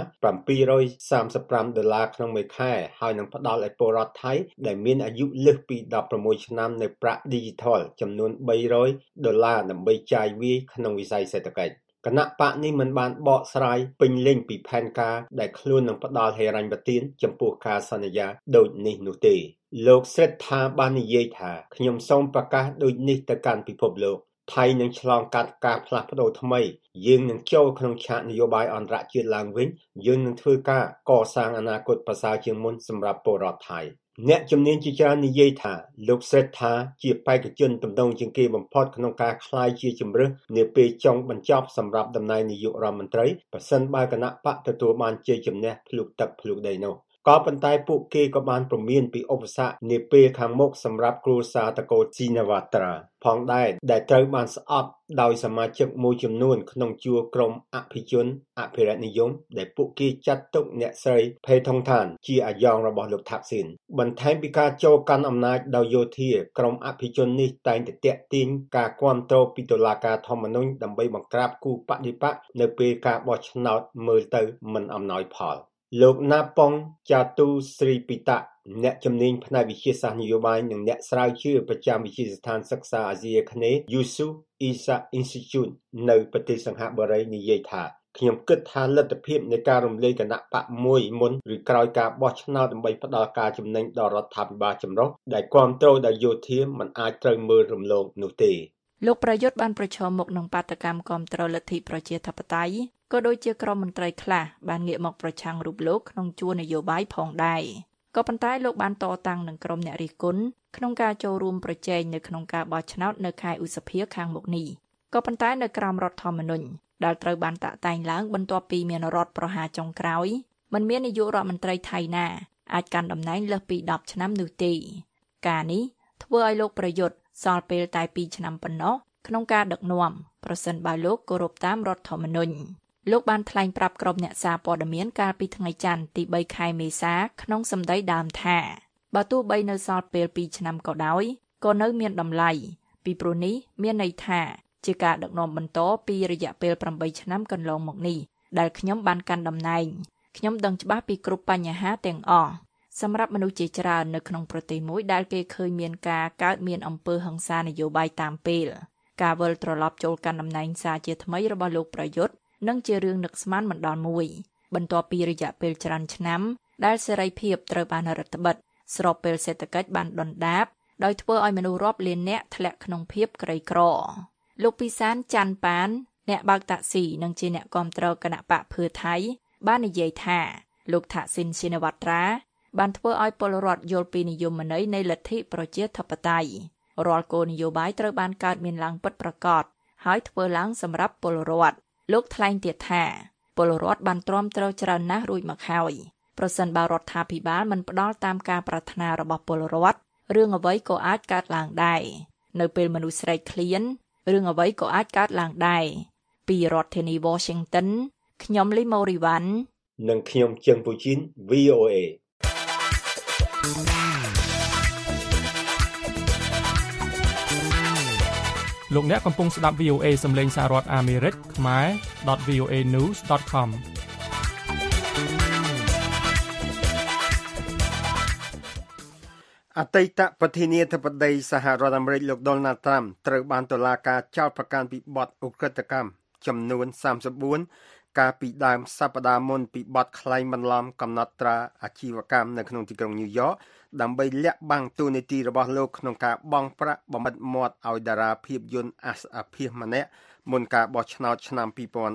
$735ក្នុងមួយខែហើយនឹងផ្ដល់ឲ្យពលរដ្ឋថៃដែលមានអាយុលើសពី16ឆ្នាំនៅប្រាក់ Digital ចំនួន$300ដើម្បីចាយវាយក្នុងវិស័យសេដ្ឋកិច្ចគណៈបកនេះមិនបានបកស្រាយពេញលេញពីផែនការដែលខ្លួននឹងផ្ដល់ហិរញ្ញប្បទានចំពោះការសន្យាដូចនេះនោះទេលោកសេដ្ឋាបាននិយាយថាខ្ញុំសូមប្រកាសដូចនេះទៅកាន់ពិភពលោកថៃនឹងឆ្លងកាត់ការផ្លាស់ប្ដូរថ្មីយើងនឹងចូលក្នុងឆាកនយោបាយអន្តរជាតិឡើងវិញយើងនឹងធ្វើការកសាងអនាគតប្រសើរជាងមុនសម្រាប់ពលរដ្ឋថៃអ្នកជំនាញជាច្រើននិយាយថាលោកសេដ្ឋាជាបេក្ខជនទំនងជាងគេបំផុតក្នុងការក្លាយជាជំរើសនាពេលចុងបញ្ចប់សម្រាប់តំណែងនាយករដ្ឋមន្ត្រីប្រសិនបើគណៈបកទទួលបានជ័យជំនះភ្លុកទឹកភ្លុកដីនោះក៏ប៉ុន្តែពួកគេក៏បានព្រមានពីឧបសគ្គនាពេលខាងមុខសម្រាប់គ្រួសារតកូលស៊ីណាវ៉ាត្រាផងដែរដែលត្រូវបានស្អប់ដោយសមាជិកមួយចំនួនក្នុងជួរក្រុមអភិជនអភិរក្សនិយមដែលពួកគេចាត់ទុកអ្នកស្រីផេថុងឋានជាអាយ៉ងរបស់លោកថាក់ស៊ីនបន្ថែមពីការចូលកាន់អំណាចដោយយោធាក្រុមអភិជននេះតែងតែទាក់ទាញការគាំទ្រពីតុលាការធម្មនុញ្ញដើម្បីបង្ក្រាបគូបដិបកនៅពេលការបោះឆ្នោតមើលទៅមិនអំណោយផលលោកណាប៉ុងចាទូស្រីពីតាអ្នកជំនាញផ្នែកវិទ្យាសាស្ត្រនយោបាយនិងអ្នកស្រាវជ្រាវប្រចាំវិទ្យាស្ថានសិក្សាអាស៊ីអាគ្នេយ៍ Yusuf Isa Institute នៅប្រទេសសិង្ហបុរីនិយាយថាខ្ញុំគិតថាលទ្ធភាពនៃការរំលាយគណៈបកមួយមុនឬក្រោយការបោះឆ្នោតដើម្បីផ្ដល់ការចំណេញដល់រដ្ឋាភិបាលចម្រុះដែលគាំទ្រដោយយោធាមិនអាចត្រូវមើលរំលងនោះទេលោកប្រយុទ្ធបានប្រឈមមុខនឹងបាតកម្មគាំទ្រលទ្ធិប្រជាធិបតេយ្យក៏ដូចជាក្រុមមន្ត្រីខ្លះបានងាកមកប្រឆាំងរូបលោកក្នុងជួរនយោបាយផងដែរក៏ប៉ុន្តែលោកបានតតាំងនឹងក្រុមអ្នករិះគន់ក្នុងការចូលរួមប្រជែងនៅក្នុងការបោះឆ្នោតនៅខែឧសភាខាងមុខនេះក៏ប៉ុន្តែនៅក្រោមរដ្ឋធម្មនុញ្ញដែលត្រូវបានតាក់តែងឡើងបន្ទាប់ពីមានរដ្ឋប្រហារចុងក្រោយមិនមាននាយករដ្ឋមន្ត្រីថៃណាអាចកាន់តំណែងលើសពី10ឆ្នាំនោះទេការនេះធ្វើឲ្យលោកប្រយុទ្ធសល់ពេលតែ2ឆ្នាំប៉ុណ្ណោះក្នុងការដឹកនាំប្រសិនបើលោកគោរពតាមរដ្ឋធម្មនុញ្ញលោកបានថ្លែងប្រាប់ក្រុមអ្នកសារព័ត៌មានកាលពីថ្ងៃច័ន្ទទី3ខែមេសាក្នុងសម្ដីដើមថាបើទោះបីនៅសល់ពេល2ឆ្នាំក៏ដោយក៏នៅមានតម្លៃពីព្រោះនេះមានន័យថាជាការដឹកនាំបន្តពីរយៈពេល8ឆ្នាំកន្លងមកនេះដែលខ្ញុំបានកាន់តំណែងខ្ញុំដឹងច្បាស់ពីគ្រប់បញ្ហាទាំងអស់សម្រាប់មនុស្សជាច្រើននៅក្នុងប្រទេសមួយដែលគេឃើញមានការកើតមានអំពើហិង្សានយោបាយតាមពេលការវិលត្រឡប់ចូលកាន់តំណែងសារជាថ្មីរបស់លោកប្រយុទ្ធនឹងជារឿងនឹកស្មានមិនដល់មួយបន្ទាប់ពីរយៈពេលច្រើនឆ្នាំដែលសេរីភាពត្រូវបានរដ្ឋបិទស្របពេលសេដ្ឋកិច្ចបានដុនដាបដោយធ្វើឲ្យមនុស្សរាប់លាននាក់ធ្លាក់ក្នុងភាពក្រីក្រលោកពិសានច័ន្ទប៉ានអ្នកបើកតាក់ស៊ីនិងជាអ្នកគាំទ្រគណៈបកភឿថៃបាននិយាយថាលោកថាក់ស៊ីនស៊ីនវត្រាបានធ្វើឲ្យពលរដ្ឋយល់ពីនិយមន័យនៃលទ្ធិប្រជាធិបតេយ្យរាល់គោលនយោបាយត្រូវបានកើតមានឡើងពិតប្រាកដហើយធ្វើឡើងសម្រាប់ពលរដ្ឋលោកថ្លែងទៀតថាពលរដ្ឋបានទ្រាំទ្រច្រើនណាស់រួចមកហើយប្រសិនបើរដ្ឋាភិបាលមិនផ្ដល់តាមការប្រាថ្នារបស់ពលរដ្ឋរឿងអ្វីក៏អាចកើតឡើងដែរនៅពេលមនុស្សស្រែកឃ្លានរឿងអ្វីក៏អាចកើតឡើងដែរពីរដ្ឋធានី Washington ខ្ញុំលីម៉ូរីវ៉ាន់និងខ្ញុំជឹងពូជីន VOA លោកអ្នកកំពុងស្ដាប់ VOA សំឡេងសហរដ្ឋអាមេរិកខ្មែរ .voanews.com អតីតប្រធានាធិបតីសហរដ្ឋអាមេរិកលោក Donald Trump ត្រូវបានតុលាការចោទប្រកាន់ពីបទឧក្រិដ្ឋកម្មចំនួន34កាលពីដើមសប្តាហ៍មុនពីបទក្លែងបន្លំកំណត់ត្រាអាជីវកម្មនៅក្នុងទីក្រុងញូវយ៉កដើម្បីលាក់បាំងតួនាទីរបស់លោកក្នុងការបង់ប្រាក់បំបិទមាត់ឲ្យតារាភាពយន្តអាសអាភាសម្នាក់មុនការបោះឆ្នោតឆ្នាំ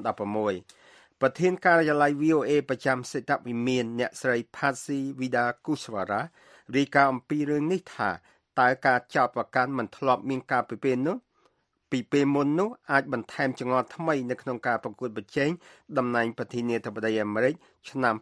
2016ប្រធានការិយាល័យ VOA ប្រចាំសេតវិមានអ្នកស្រី Patsy Widakuswara រាយការណ៍អំពីរឿងនេះថាតើការចោទប្រកាន់មិនធ្លាប់មានការពីពេលមុននោះអាចបន្ថែមចង្អុលថ្មីនៅក្នុងការប្រកួតប្រជែងតំណែងប្រធានាធិបតីអាមេរិកឆ្នាំ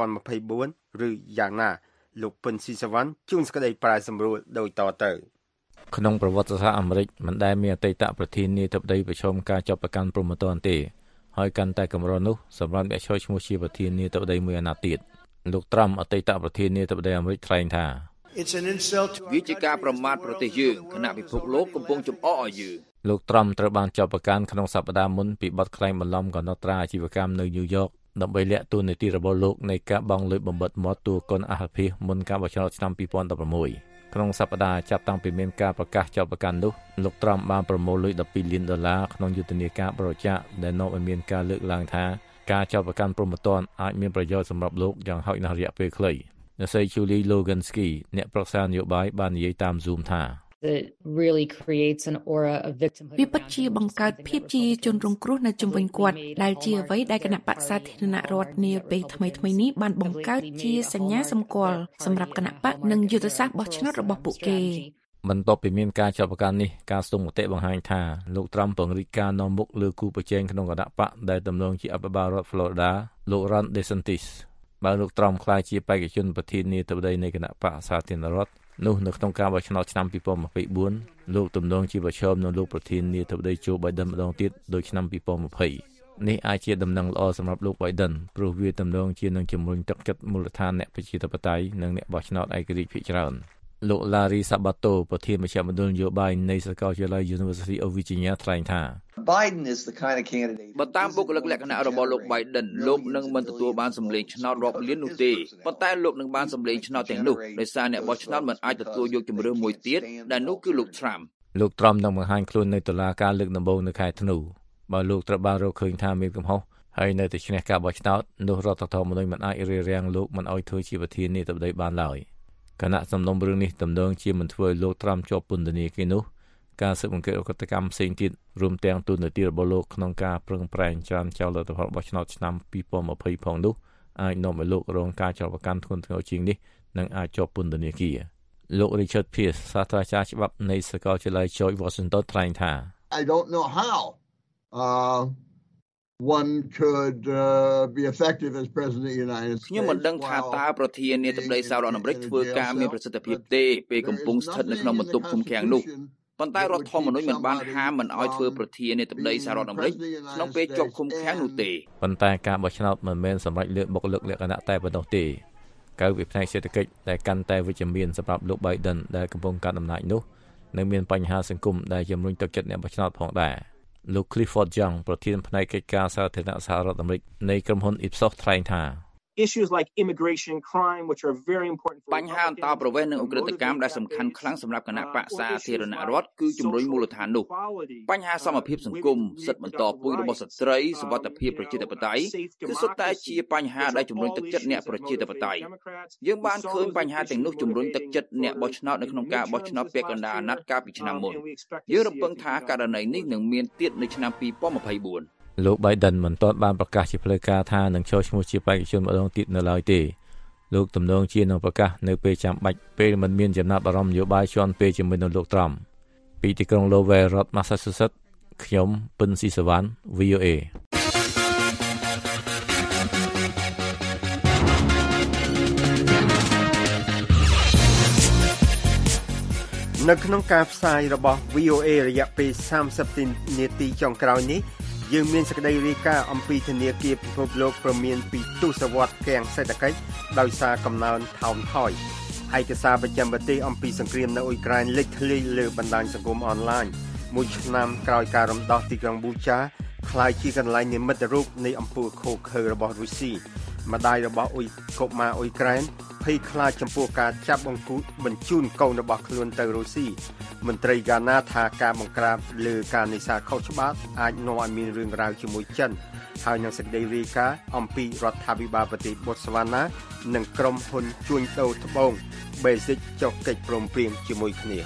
2024ឬយ៉ាងណាលោកពុនស៊ីសវណ្ណជួនសេចក្តីប្រាយសម្រួលដូចតទៅក្នុងប្រវត្តិសាស្ត្រអាមេរិកមិនដែលមានអតីតប្រធានាធិបតីប្រឈមការចាប់ប្រកាន់ព្រហ្មទណ្ឌទេហើយកាន់តែកម្រនោះសម្រាប់អ្នកឈរឈ្មោះជាប្រធានាធិបតីមួយអាណត្តិទៀតលោកត្រាំអតីតប្រធានាធិបតីអាមេរិកថ្លែងថាវាជាការប្រមាថប្រទេសយើងគណៈពិភពលោកកំពុងចំអកឲ្យយើងលោកត្រាំត្រូវបានចាប់ប្រកាន់ក្នុងសប្តាហ៍មុនពីបទក្លែងបន្លំកំណត់ត្រាអាជីវកម្មនៅញូវយ៉កដើម្បីលាក់តួនាទីរបស់លោកនៃការបង់លុយបំបិទមាត់តួកុនអាសភាសមុនការបោះឆ្នោតឆ្នាំ2016ក្នុងសប្តាហ៍ចាប់តាំងពីមានការប្រកាសចាប់ប្រកាន់នោះលោកត្រាំបានប្រមូលលុយ$12 លានក្នុងយុទ្ធនាការបរិច្ចាគដែលនាំឲ្យមានការលើកឡើងថាការចាប់ប្រកាន់ព្រហ្មទណ្ឌអាចមានប្រយោជន៍សម្រាប់លោកយ៉ាងហោចណាស់រយៈពេលខ្លីអ្នកស្រី Julie Logansky អ្នកប្រឹក្សានយោបាយបាននិយាយតាម Zoom ថា It really creates an aura of victimhood. វាពិតជាបង្កើតភាពជាជនរងគ្រោះនៅជុំវិញគាត់ដែលជាអ្វីដែលគណៈបក្សសាធារណរដ្ឋនាពេលថ្មីៗនេះបានបង្កើតជាសញ្ញាសម្គាល់សម្រាប់គណៈបកនិងយុទ្ធសាស្ត្របោះឆ្នោតរបស់ពួកគេបន្ទាប់ពីមានការចាប់ប្រកាន់នេះការស្ទង់មតិបង្ហាញថាលោកត្រាំពង្រីកការនាំមុខលើគូប្រជែងក្នុងគណៈបកដែលទំនងជាអភិបាលរដ្ឋ Florida លោក Ron DeSantis បើលោកត្រាំក្លាយជាបេក្ខជនប្រធានាធិបតីនៃគណៈបកសាធារណរដ្ឋនោះនៅក្នុងការបោះឆ្នោតឆ្នាំ2024លោកទំនងជាប្រឈមនឹងលោកប្រធានាធិបតី Joe Biden ម្ដងទៀតដូចឆ្នាំ2020នេះអាចជាដំណឹងល្អសម្រាប់លោក Biden ព្រោះវាទំនងជានឹងជំរុញទឹកចិត្តមូលដ្ឋានអ្នកប្រជាធិបតេយ្យនិងអ្នកបោះឆ្នោតឯករាជ្យភាគច្រើនលោក Larry Sabato ប្រធានមជ្ឈមណ្ឌលនយោបាយនៃសាកលវិទ្យាល័យ University of Virginia ថ្លែងថា Biden is the kind of candidate បើតាមបុគ្គលិកលក្ខណៈរបស់លោក Biden លោកនឹងមិនទទួលបានសម្លេងឆ្នោតរាប់លាននោះទេប៉ុន្តែលោកនឹងបានសម្លេងឆ្នោតទាំងនោះដោយសារអ្នកបោះឆ្នោតមិនអាចទទួលយកជំរឿនមួយទៀតដែលនោះគឺលោក Trump លោក Trump នឹងបង្ហាញខ្លួននៅតុលាការលើកដំបូងនៅខែធ្នូបើលោកត្រូវបានរកឃើញថាមានកំហុសហើយនៅតែឈ្នះការបោះឆ្នោតនោះរដ្ឋធម្មនុញ្ញមិនអាចរារាំងលោកមិនឲ្យធ្វើជាប្រធានាធិបតីបានឡើយគណៈសំណុំរឿងនេះទំនងជាមិនធ្វើឲ្យលោកត្រាំជាប់ពន្ធនាគារនោះការស៊ើបអង្កេតឧក្រិដ្ឋកម្មផ្សេងទៀតរួមទាំងទូនាទីរបស់លោកក្នុងការប្រឹងប្រែងច្រានចោលលទ្ធផលបោះឆ្នោតឆ្នាំ2020ផងនោះអាចនាំឲ្យលោករងការចាប់ប្រកាន់ធ្ងន់ធ្ងរជាងនេះនិងអាចជាប់ពន្ធនាគារលោក Richard Pierce សាស្ត្រាចារ្យច្បាប់នៃសាកលវិទ្យាល័យ George Washington ថ្លែងថា I don't know how one could be effective as president of the United States ខ្ញុំមិនដឹងថាតើប្រធានាធិបតីសហរដ្ឋអាមេរិកធ្វើការមានប្រសិទ្ធភាពទេពេលកំពុងស្ថិតនៅក្នុងបន្ទប់ឃុំឃាំងនោះប៉ុន្តែរដ្ឋធម្មនុញ្ញមិនបានហាមមិនឲ្យធ្វើប្រធានាធិបតីសហរដ្ឋអាមេរិកក្នុងពេលជាប់ឃុំឃាំងនោះទេប៉ុន្តែការបោះឆ្នោតមិនមែនសម្រាប់លើកបុគ្គលិកលក្ខណៈតែប៉ុណ្ណោះទេកើពីផ្នែកសេដ្ឋកិច្ចដែលកាន់តែវិជ្ជមានសម្រាប់លោក Biden ដែលកំពុងកាន់អំណាចនោះនៅមានបញ្ហាសង្គមដែលជំរុញទឹកចិត្តអ្នកបោះឆ្នោតផងដែរលោក Clifford Young ប្រធានផ្នែកកិច្ចការសាធារណៈសហរដ្ឋអាមេរិកនៃក្រុមហ៊ុន Ipsos ថ្លែងថា Issues like immigration crime which are very important បញ្ហាអន្តោប្រវេសន៍និងឧក្រិដ្ឋកម្មដែលសំខាន់ខ្លាំងសម្រាប់គណៈបក្សសាធារណរដ្ឋគឺជំរុញមូលដ្ឋាននោះបញ្ហាសមភាពសង្គមសិទ្ធិបន្តពូជរបស់ស្ត្រីសុវត្ថិភាពប្រជាធិបតេយ្យគឺសុទ្ធតែជាបញ្ហាដែលជំរុញទឹកចិត្តអ្នកប្រជាធិបតេយ្យយើងបានឃើញបញ្ហាទាំងនោះជំរុញទឹកចិត្តអ្នកបោះឆ្នោតនៅក្នុងការបោះឆ្នោតពាក់កណ្ដាលអាណត្តិកាលពីឆ្នាំមុនយើងរំពឹងថាករណីនេះនឹងមានទៀតនៅឆ្នាំ2024 លោក Biden មិនទាន់បានប្រកាសជាផ្លូវការថានឹងចូលឈ្មោះជាបេក្ខជនម្ដងទៀតនៅឡើយទេលោកទំនងជានឹងប្រកាសនៅពេលចាំបាច់ពេលមិនមានចំណាប់អារម្មណ៍នយោបាយជាន់ពេលជាមួយនឹងលោកត្រាំពីទីក្រុង Lowell រដ្ឋ Massachusetts ខ្ញុំពិនស៊ីសវណ្ណ VOA នៅក្នុងការផ្សាយរបស់ VOA រយៈពេល30នាទីចុងក្រោយនេះយើងមានសេចក្តីរាយការណ៍អំពីធនាគារពិភពលោកព្រមានពីទសវត្សរ៍គាំងសេដ្ឋកិច្ចដោយសារកំណើនថោកថយឯកសារបច្ចាំប្រទេសអំពីសង្គ្រាមនៅអ៊ុយក្រែនលេចធ្លាយលើបណ្ដាញសង្គមអនឡាញមួយឆ្នាំក្រោយការរំដោះទីក្រុងប៊ូចាក្លាយជាកន្លែងនិមិត្តរូបនៃអំពើឃោរឃៅរបស់រុស្ស៊ីម្ដាយរបស់កុមារអ៊ុយក្រែនភ័យខ្លាចចំពោះការចាប់បញ្ជូនកូនរបស់ខ្លួនទៅរុស្ស៊ីមន្ត្រីហ្គាណាថាការបង្ក្រាបលើការនេសាទខុសច្បាប់អាចនាំឲ្យមានរឿងរ៉ាវជាមួយចិនហើយនឹងសេចក្តីរាយការណ៍អំពីរដ្ឋាភិបាលប្រទេសបូតស្វាណានិងក្រុមហ៊ុនជួញដូរត្បូង Basic ចុះកិច្ចព្រមព្រៀងជាមួយគ្នា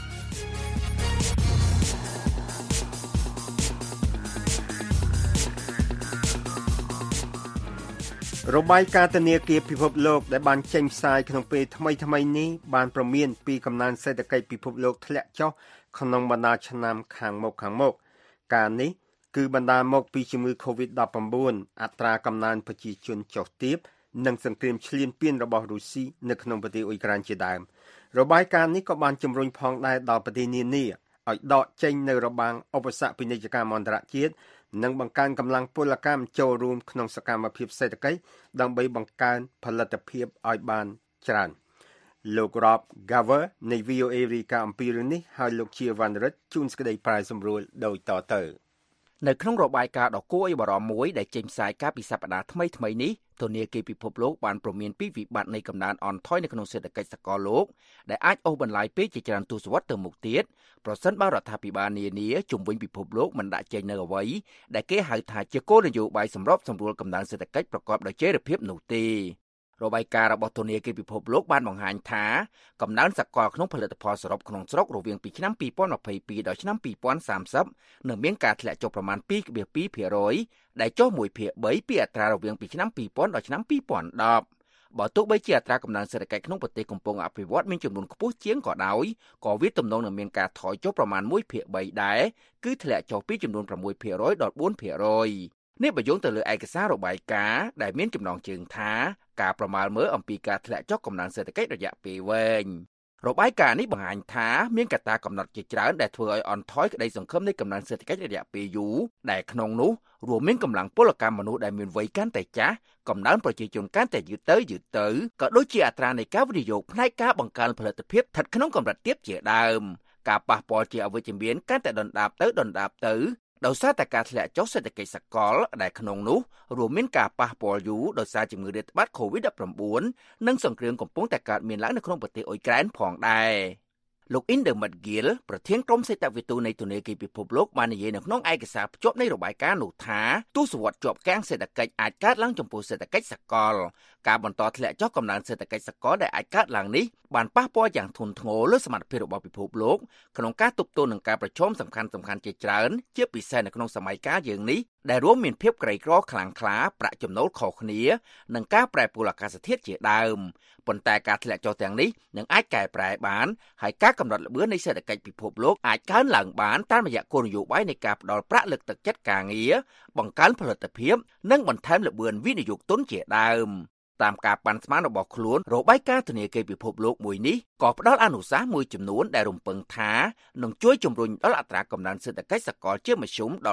របាយការណ៍ធនាគារពិភពលោកដែលបានចេញផ្សាយក្នុងពេលថ្មីនេះបានព្រមានពីកំណើនសេដ្ឋកិច្ចពិភពលោកធ្លាក់ចុះក្នុងបណ្ដាឆ្នាំខាងមុខការនេះគឺបណ្ដាលមកពីជំងឺ COVID-19 អត្រាកំណើនប្រជាជនចុះទាបនិងសង្គ្រាមឈ្លានពានរបស់រុស្ស៊ីនៅក្នុងប្រទេសអ៊ុយក្រែនជាដើមរបាយការណ៍នេះក៏បានជំរុញផងដែរដល់ប្រទេសនានាឲ្យដកចេញនៅរបាំងឧបសគ្គពាណិជ្ជកម្មអន្តរជាតិនិងបង្កើនកម្លាំងពលកម្មចូលរួមក្នុងសកម្មភាពសេដ្ឋកិច្ចដើម្បីបង្កើនផលិតភាពឲ្យបានច្រើនលោក Rob Gaver នៃ VOA រាយការណ៍អំពីរឿងនេះហើយលោកជាវណ្ណរិទ្ធជួនស្ដីប្រែសម្រួលដោយតទៅនៅក្នុងរបាយការណ៍ដ៏គួរឲ្យបារម្ភមួយដែលចេញផ្សាយកាលពីសប្តាហ៍ថ្មីនេះធនាគារពិភពលោកបានព្រមានពីវិបត្តិនៃកំណើនអន់ថយនៅក្នុងសេដ្ឋកិច្ចសកលលោកដែលអាចអូសបន្លាយពេកជាច្រើនទសវត្សរ៍ទៅមុខទៀតប្រសិនបើរដ្ឋាភិបាលនានាជំវិញពិភពលោកមិនដាក់ចេញនៅអ្វីដែលគេហៅថាជាគោលនយោបាយសម្របសម្រួលកំណើនសេដ្ឋកិច្ចប្រកបដោយចីរភាពនោះទេរបាយការណ៍របស់ធនាគារពិភពលោកបានបង្ហាញថាកំណើនសកលក្នុងផលិតផលសរុបក្នុងស្រុករវាងពីឆ្នាំ2022ដល់ឆ្នាំ2030នឹងមានការធ្លាក់ចុះប្រមាណ 2.2% ដែលចុះ 1.3% ពីអត្រារវាងពីឆ្នាំ2000ដល់ឆ្នាំ2010បើទោះបីជាអត្រាកំណើនសេដ្ឋកិច្ចក្នុងប្រទេសកំពុងអភិវឌ្ឍមានចំនួនខ្ពស់ជាងក៏ដោយក៏វាទំនងនឹងមានការថយចុះប្រមាណ 1% ដែរគឺធ្លាក់ចុះពីចំនួន 6% ដល់ 4%នេះបើយោងទៅលើឯកសាររបាយការណ៍ដែលមានចំណងជើងថាការប្រមាលមើលអំពីការធ្លាក់ចុះកំណើនសេដ្ឋកិច្ចរយៈពេលវែងរបាយការណ៍នេះបង្ហាញថាមានកត្តាកំណត់ជាច្រើនដែលធ្វើឲ្យអន់ថយក្តីសង្ឃឹមនៃកំណើនសេដ្ឋកិច្ចរយៈពេលយូរដែលក្នុងនោះរួមមានកម្លាំងពលកម្មមនុស្សដែលមានវ័យកាន់តែចាស់កំណើនប្រជាជនកាន់តែយឺតទៅក៏ដូចជាអត្រានៃការវិនិយោគផ្នែកការបង្កើនផលិតភាពស្ថិតក្នុងកម្រិតទាបជាដើមការប៉ះពាល់ជាអវិជ្ជមានកាន់តែដុនដាបទៅដោយសារតែការធ្លាក់ចុះសេដ្ឋកិច្ចសកលដែលក្នុងនោះរួមមានការប៉ះពាល់យូរដោយសារជំងឺរាតត្បាត COVID-19 និងសង្គ្រាមកំពុងតែកើតមានឡើងនៅក្នុងប្រទេសអ៊ុយក្រែនផងដែរលោក Inder McGill ប្រធានក្រុមសេដ្ឋវិទូនៃធនាគារពិភពលោកបាននិយាយនៅក្នុងឯកសារភ្ជាប់នៃរបាយការណ៍នោះថាទសវត្សរ៍ជាប់គាំងសេដ្ឋកិច្ចអាចកើតឡើងចំពោះសេដ្ឋកិច្ចសកលការបន្តធ្លាក់ចុះកំណើនសេដ្ឋកិច្ចសកលដែលអាចកើតឡើងនេះបានប៉ះពាល់យ៉ាងធ្ងន់ធ្ងរលើសមត្ថភាពរបស់ពិភពលោកក្នុងការទប់ទល់នឹងការប្រឈមសំខាន់ៗជាច្រើនជាពិសេសនៅក្នុងសម័យកាលយើងនេះដែលរួមមានភាពក្រីក្រខ្លាំងក្លាប្រាក់ចំណូលខុសគ្នានិងការប្រែប្រួលអាកាសធាតុជាដើមប៉ុន្តែការធ្លាក់ចុះទាំងនេះនឹងអាចកែប្រែបានហើយការកំណត់ល្បឿននៃសេដ្ឋកិច្ចពិភពលោកអាចកើនឡើងបានតាមរយៈគោលនយោបាយនៃការផ្តល់ប្រាក់លើកទឹកចិត្តការងារបង្កើនផលិតភាពនិងបន្ថែមល្បឿនវិនិយោគទុនជាដើមតាមការប៉ាន់ស្មានរបស់ខ្លួនរបាយការណ៍ធនាគារពិភពលោកមួយនេះក៏ផ្ដល់អនុសាសន៍មួយចំនួនដែលរំពឹងថានឹងជួយជំរុញដល់អត្រាកំណើនសេដ្ឋកិច្ចសកលជាមធ្យមដល់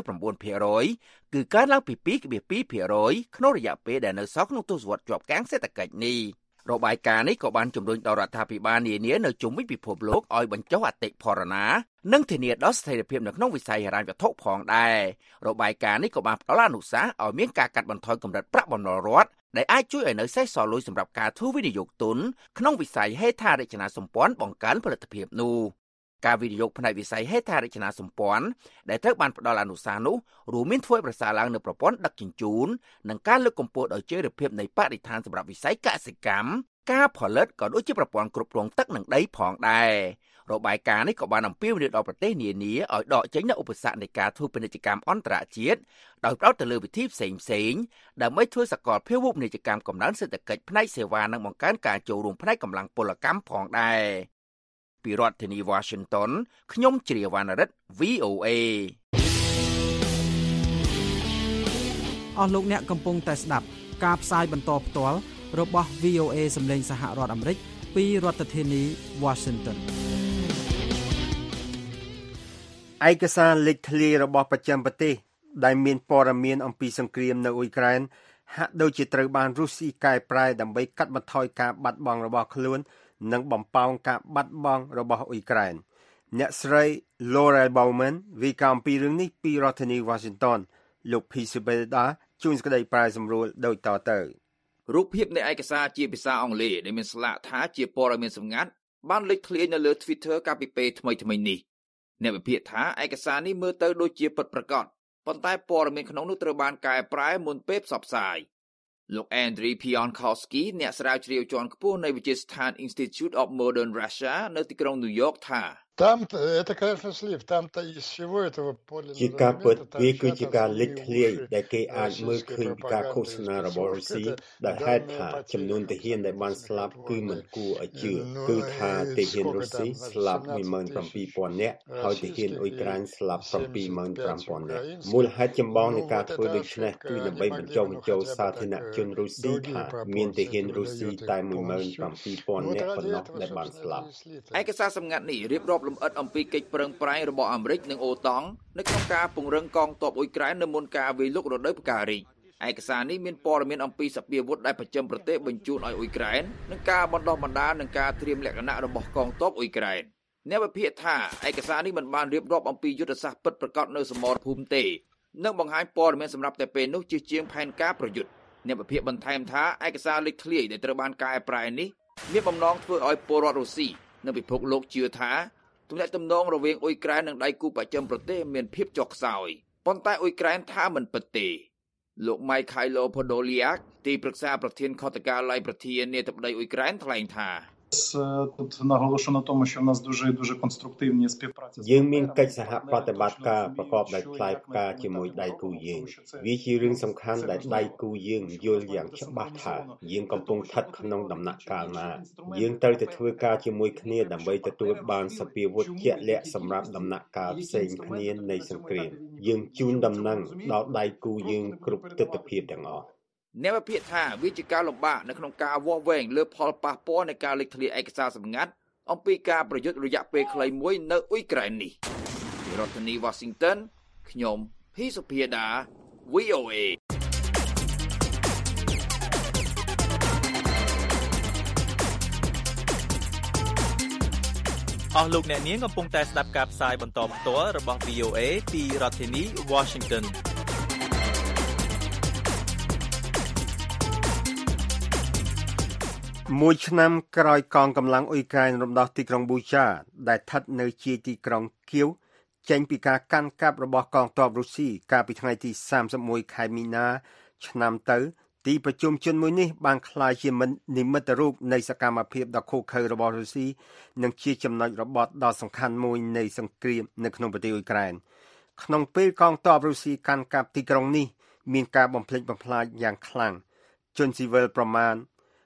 2.9% គឺកើនឡើងពី 2.2% ក្នុងរយៈពេលដែលនៅសល់ក្នុងទសវត្សរ៍ជាប់គាំងសេដ្ឋកិច្ចនេះរបាយការណ៍នេះក៏បានជំរុញដល់រដ្ឋាភិបាលនានានៅជុំវិញពិភពលោកឲ្យបញ្ចុះអតិផរណានិងធានាដល់ស្ថិរភាពនៅក្នុងវិស័យហិរញ្ញវត្ថុផងដែររបាយការណ៍នេះក៏បានផ្ដល់អនុសាសន៍ឲ្យមានការកាត់បន្ថយកម្រិតប្រាក់បំណុលរដ្ឋដែលអាចជួយឲ្យនៅសេសសល់លុយសម្រាប់ការធ្វើវិនិយោគទុនក្នុងវិស័យហេដ្ឋារចនាសម្ព័ន្ធបង្កើនផលិតភាពនោះការវិនិយោគផ្នែកវិស័យហេដ្ឋារចនាសម្ព័ន្ធដែលត្រូវបានផ្ដល់អនុសាសន៍នោះរួមមានធ្វើឲ្យប្រសើរឡើងនៅប្រព័ន្ធដឹកជញ្ជូននិងការលើកកម្ពស់ដោយចីរភាពនៃបរិស្ថានសម្រាប់វិស័យកសិកម្មការផលិតក៏ដូចជាប្រព័ន្ធគ្រប់គ្រងទឹកនិងដីផងដែររបាយការណ៍នេះក៏បានអំពាវនាវដល់ប្រទេសនានាឲ្យដកចេញនូវឧបសគ្គនៃការធ្វើពាណិជ្ជកម្មអន្តរជាតិដោយផ្ដោតទៅលើវិធីផ្សេងៗដើម្បីធ្វើសកលភាវូបនីយកម្មកំណើនសេដ្ឋកិច្ចផ្នែកសេវានិងបង្កើនការចូលរួមផ្នែកកម្លាំងពលកម្មផងដែរពីរដ្ឋធានី Washington ខ្ញុំជ្រាវណ្ណរិទ្ធ VOA អស់លោកអ្នកកំពុងតែស្ដាប់ការផ្សាយបន្តផ្ទាល់របស់ VOA សម្លេងសហរដ្ឋអាមេរិកពីរដ្ឋធានី Washington ឯកសារលេខធ្លាយរបស់បច្ចឹមប្រទេសដែលមានព័ត៌មានអំពីសង្គ្រាមនៅអ៊ុយក្រែនហាក់ដូចជាត្រូវបានរុស្ស៊ីកែប្រែដើម្បីកាត់បន្ថយការបាត់បង់របស់ខ្លួននិងបំផោងការបាត់បង់របស់អ៊ុយក្រែនអ្នកស្រី Laurel Bowman វិការអំពីរឿងនេះពីរដ្ឋធានី Washington លោក Pisabeda ជួនស្ដីប្រាយសម្រួលដូចតទៅរូបភាពនៃឯកសារជាភាសាអង់គ្លេសដែលមានស្លាកថាជាព័ត៌មានសម្ងាត់បានលេចធ្លាយនៅលើ Twitter កាលពីពេលថ្មីនេះអ្នកវិភាគថាឯកសារនេះមើលទៅដូចជាពិតប្រាកដប៉ុន្តែព័ត៌មានក្នុងនោះត្រូវបានកែប្រែមុនពេលផ្សព្វផ្សាយលោក Andriy Pionkowski អ្នកស្រាវជ្រាវជាន់ខ្ពស់នៃវិទ្យាស្ថាន Institute of Modern Russia នៅទីក្រុង New York ថាជាការពិតវាគឺជាការលេចធ្លាយដែលគេអាចមើលឃើញពីការឃោសនារបស់រុស្ស៊ីដែលហេតុថាចំនួនទាហានដែលបានស្លាប់គឺមិនគួរឲ្យជឿគឺថាទាហានរុស្ស៊ីស្លាប់ 17,000 នាក់ហើយទាហានអ៊ុយក្រែនស្លាប់ 75,000 នាក់មូលហេតុចម្បងនៃការធ្វើដូច្នេះគឺដើម្បីបញ្ចុះបញ្ចូលសាធារណជនរុស្ស៊ីថាមានទាហានរុស្ស៊ីតែ 17,000 នាក់ប៉ុណ្ណោះដែលបានស្លាប់ឯកសារសម្ងាត់នេះរៀបរាប់លម្អិតអំពីកិច្ចប្រឹងប្រែងរបស់អាមេរិកនិងអូតង់នៅក្នុងការពង្រឹងកងទ័ពអ៊ុយក្រែននៅមុនការវាយលុករដូវផ្ការីកឯកសារនេះមានព័ត៌មានអំពីសពាវុធដែលបច្ចឹមប្រទេសបញ្ជូនឲ្យអ៊ុយក្រែននិងការបណ្ដុះបណ្ដាលនិងការត្រៀមលក្ខណៈរបស់កងទ័ពអ៊ុយក្រែនអ្នកវិភាគថាឯកសារនេះមិនបានរៀបរាប់អំពីយុទ្ធសាស្ត្រពិតប្រាកដនៅសមរភូមិទេនិងបង្ហាញព័ត៌មានសម្រាប់តែពេលនោះជាងផែនការប្រយុទ្ធអ្នកវិភាគបន្ថែមថាឯកសារលេខធ្លាយដែលត្រូវបានកែប្រែនេះមានបំណងធ្វើឲ្យពលរដ្ឋរុស្ស៊ីនិងពិភពលោកជឿថាទំនាក់ទំនងរវាងអ៊ុយក្រែននិងដៃគូបច្ចឹមប្រទេសមានភាពចុះខ្សោយប៉ុន្តែអ៊ុយក្រែនថាមិនពិតទេលោក Mikhailo Podolyak ទីប្រឹក្សាប្រធានខុទ្ទកាល័យប្រធានាធិបតីអ៊ុយក្រែនថ្លែងថាយើងមានកិច្ចសហប្រតិបត្តិការប្រកបដោយផ្លែផ្កាជាមួយដៃគូយើងវាជារឿងសំខាន់ដែលដៃគូយើងយល់យ៉ាងច្បាស់ថាយើងកំពុងស្ថិតក្នុងដំណាក់កាលណាយើងត្រូវតែធ្វើការជាមួយគ្នាដើម្បីទទួលបានសភាវុធជាក់លាក់សម្រាប់ដំណាក់កាលផ្សេងគ្នានៃសង្គ្រាមយើងជូនដំណឹងដល់ដៃគូយើងគ្រប់ទិដ្ឋភាពទាំងអស់អ្នកវិភាគថាវាជាការលំបាកនៅក្នុងការវាស់វែងលើផលប៉ះពាល់នៃការលេចធ្លាយឯកសារសម្ងាត់អំពីការប្រយុទ្ធរយៈពេលខ្លីមួយនៅអ៊ុយក្រែននេះពីរដ្ឋធានី Washington ខ្ញុំភីសុភាដា VOA អស់លោកអ្នកនាងកំពុងតែស្ដាប់ការផ្សាយបន្តផ្ទាល់របស់ VOA ពីរដ្ឋធានី Washington មួយឆ្នាំក្រោយកងកម្លាំងអ៊ុយក្រែនរំដោះទីក្រុងប៊ូចាដែលស្ថិតនៅជាទីក្រុងគៀវចេញពីការកាន់កាប់របស់កងទ័ពរុស្ស៊ីកាលពីថ្ងៃទី31ខែមីនាឆ្នាំទៅទីប្រជុំជនមួយនេះបានក្លាយជានិមិត្តរូបនៃសកម្មភាពដ៏ឃោរឃៅរបស់រុស្ស៊ីនិងជាចំណុចរបត់ដ៏សំខាន់មួយនៃសង្គ្រាមនៅក្នុងប្រទេសអ៊ុយក្រែនក្នុងពេលកងទ័ពរុស្ស៊ីកាន់កាប់ទីក្រុងនេះមានការបំផ្លិចបំផ្លាញយ៉ាងខ្លាំងជនស៊ីវិលប្រមាណ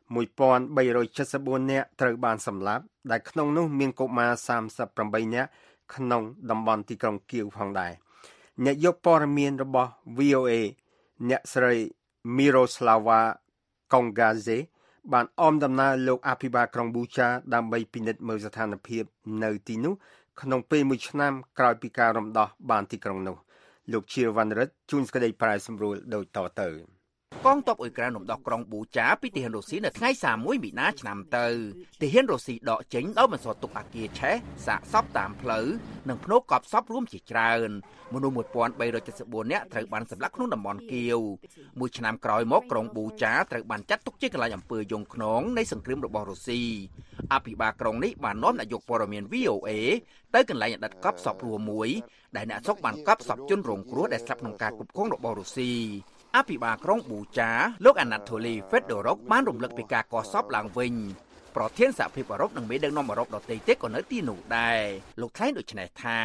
1374 នាក់ត្រូវបានសម្លាប់ដែលក្នុងនោះមានកុមារ38នាក់ក្នុងតំបន់ទីក្រុងគៀវផងដែរអ្នកយកព័ត៌មានរបស់ VOA អ្នកស្រី Miroslava Kongadze បានអមដំណើរលោកអភិបាលក្រុងប៊ូចាដើម្បីពិនិត្យមើលស្ថានភាពនៅទីនោះក្នុងពេលមួយឆ្នាំក្រោយពីការរំដោះបានទីក្រុងនោះលោកជាវណ្ណរិទ្ធជួនស្ដីប្រែសម្រួលដូចតទៅកងទ័ពអ៊ុយក្រែនរំដោះក្រុងប៊ូចាពីទាហានរុស្ស៊ីនៅថ្ងៃ31មីនាឆ្នាំទៅទាហានរុស្ស៊ីដកចេញដោយបន្សល់ទុកអគារឆេះសាកសពតាមផ្លូវនិងភ្នូកកប់សពរួមជាច្រើនមនុស្ស 1374 នាក់ត្រូវបានសម្លាប់ក្នុងតំបន់គៀវមួយឆ្នាំក្រោយមកក្រុងប៊ូចាត្រូវបានចាត់ទុកជាកន្លែងអំពើយង់ឃ្នងនៃសង្គ្រាមរបស់រុស្ស៊ីអភិបាលក្រុងនេះបាននាំនាយកព័ត៌មាន VOA ទៅកន្លែងអតីតកប់សពរួមមួយដែលអ្នកស្រុកបានកប់សពជនរងគ្រោះដែលស្លាប់ក្នុងការគ្រប់គ្រងរបស់រុស្ស៊ីអភិបាលក្រុងប៊ូចាលោកអាណាតូលី ហ្វេតដូរុកបានរំលឹកពីការកោះសពឡើងវិញប្រធានសហភាពអឺរ៉ុបនិងមេដឹកនាំអឺរ៉ុបដទៃទៀតក៏នៅទីនោះដែរលោកថ្លែងដូចនេះថា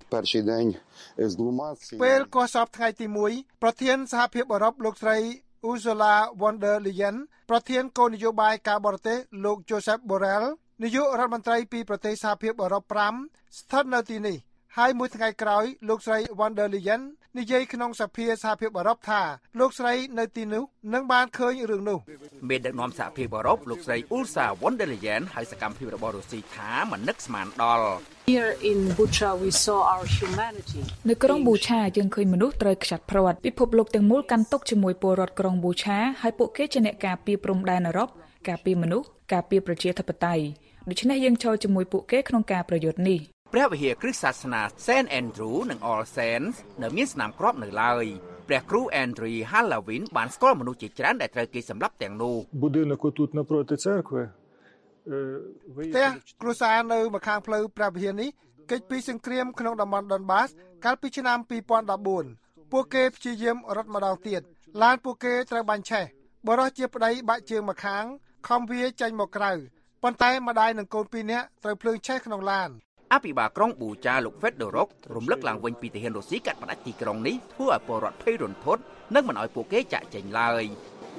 ពេលកោះសពថ្ងៃទី1ប្រធានសហភាពអឺរ៉ុបលោកស្រី Ursula von der Leyen ប្រធានគោលនយោបាយការបរទេសលោក Joseph Borrell នាយករដ្ឋមន្ត្រីពីប្រទេសសហភាពអឺរ៉ុប5ស្ថិតនៅទីនេះហើយមួយថ្ងៃក្រោយលោកស្រី von der Leyen និយាយក្នុងសភាសហភាពអឺរ៉ុបថាលោកស្រីនៅទីនោះនឹងបានឃើញរឿងនោះមេដឹកនាំសហភាពអឺរ៉ុបលោកស្រី Ursula von der Leyen ហើយសកម្មភាពរបស់រុស្ស៊ីថាមិននឹកស្មានដល់ Here in Bucha we saw our humanity នៅក្រុងប៊ូឆាយើងឃើញមនុស្សត្រូវខ្ចាត់ព្រាត់ពិភពលោកទាំងមូលកាន់ទុកជាមួយពលរដ្ឋក្រុងប៊ូឆាហើយពួកគេជាអ្នកការពារព្រំដែនអឺរ៉ុបការពារមនុស្សការពារប្រជាធិបតេយ្យដូច្នេះយើងចូលជាមួយពួកគេក្នុងការប្រយុទ្ធនេះព្រះវិហារគ្រិស្តសាសនា Saint Andrew និង All Saints នៅមានស្នាមគ្រាប់នៅឡើយព្រះគ្រូ Andrew Halloween បានស្គាល់មនុស្សជាច្រើនដែលត្រូវគេសម្លាប់ទាំងនោះ Будинок тут напроти церквиផ្ទះគ្រួសារនៅម្ខាងផ្លូវព្រះវិហារនេះកិច្ចពីសង្គ្រាមក្នុងតំបន់ Donbass កាលពីឆ្នាំ2014ពួកគេព្យាយាមរត់ម្ដងទៀតឡានពួកគេត្រូវបាញ់ឆេះបរិសុទ្ធជាប្តីបាក់ជើងម្ខាងខំវាចេញមកក្រៅប៉ុន្តែម្ដាយនិងកូន2នាក់ត្រូវភ្លើងឆេះក្នុងឡានអភិបាលក្រុងប៊ូចាលោក Fedorov រំលឹកឡើងវិញពីទាហានរុស្ស៊ីកាត់ផ្តាច់ទីក្រុងនេះធ្វើឲ្យពលរដ្ឋភ័យរន្ធត់និងមិនឲ្យពួកគេចាក់ចេញឡើយ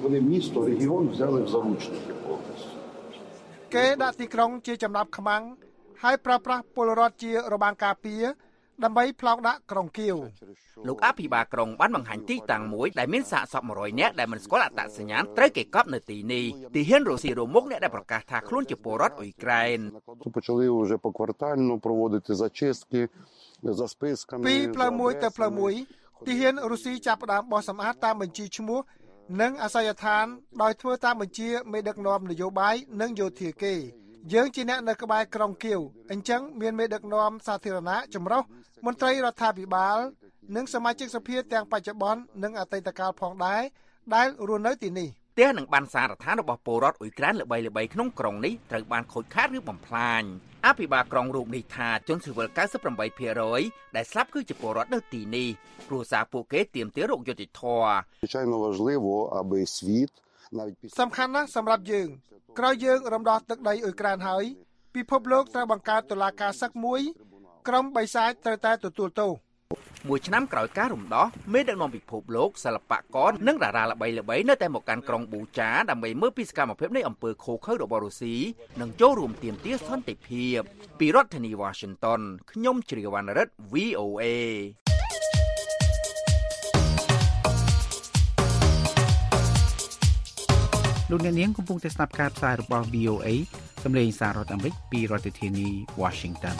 គេដាក់ទីក្រុងជាចំណាប់ខ្មាំងហើយប្រើប្រាស់ពលរដ្ឋជារបាំងការពារដើម្បីផ្លោកដាក់ក្រុងគៀវលោកអភិបាលក្រុងបានបង្ហាញទីតាំងមួយដែលមានសាកសព100នាក់ដែលមិនស្គាល់អត្តសញ្ញាណត្រូវគេកប់នៅទីនេះទាហានរុស្ស៊ីរួមមុខអ្នកដែលប្រកាសថាខ្លួនជាពលរដ្ឋអ៊ុយក្រែនពីផ្លូវមួយទៅផ្លូវមួយទាហានរុស្ស៊ីចាប់ផ្ដើមបោះសម្អាតតាមបញ្ជីឈ្មោះនិងអាសយដ្ឋានដោយធ្វើតាមបញ្ជាមេដឹកនាំនយោបាយនិងយោធាគេយើងជាអ្នកនៅក្បែរក្រុងគៀវអញ្ចឹងមានមេដឹកនាំសាធារណៈចម្រុះមន្ត្រីរដ្ឋាភិបាលនិងសមាជិកសភាទាំងបច្ចុប្បន្ននិងអតីតកាលផងដែរដែលរស់នៅទីនេះផ្ទះនិងបានសារដ្ឋានរបស់ពលរដ្ឋអ៊ុយក្រែនល្បីៗក្នុងក្រុងនេះត្រូវបានខូចខាតឬបំផ្លាញអភិបាលក្រុងរូបនេះថាជនស៊ីវិល 98% ដែលស្លាប់គឺជាពលរដ្ឋនៅទីនេះគ្រួសារពួកគេទាមទាររកយុត្តិធម៌សំខាន់ណាស់សម្រាប់យើងក្រោយយើងរំដោះទឹកដីអ៊ុយក្រែនហើយពិភពលោកត្រូវបង្កើតតុលាការសឹកមួយក្រុមបិសាចត្រូវតែទទួលទោសមួយឆ្នាំក្រោយការរំដោះមេដឹកនាំពិភពលោកសិល្បករនិងតារាល្បីៗនៅតែមកកាន់ក្រុងប៊ូចាដើម្បីមើលពីសកម្មភាពនៃអំពើឃោរឃៅរបស់រុស្ស៊ីនិងចូលរួមទាមទារសន្តិភាពពីរដ្ឋធានី Washington ខ្ញុំជ្រាវណ្ណរិទ្ធ VOA លោកអ្នកនាងកំពុងតែស្ដាប់ការផ្សាយរបស់ VOA សម្លេងសាររដ្ឋអាមេរិកពីរដ្ឋធានី Washington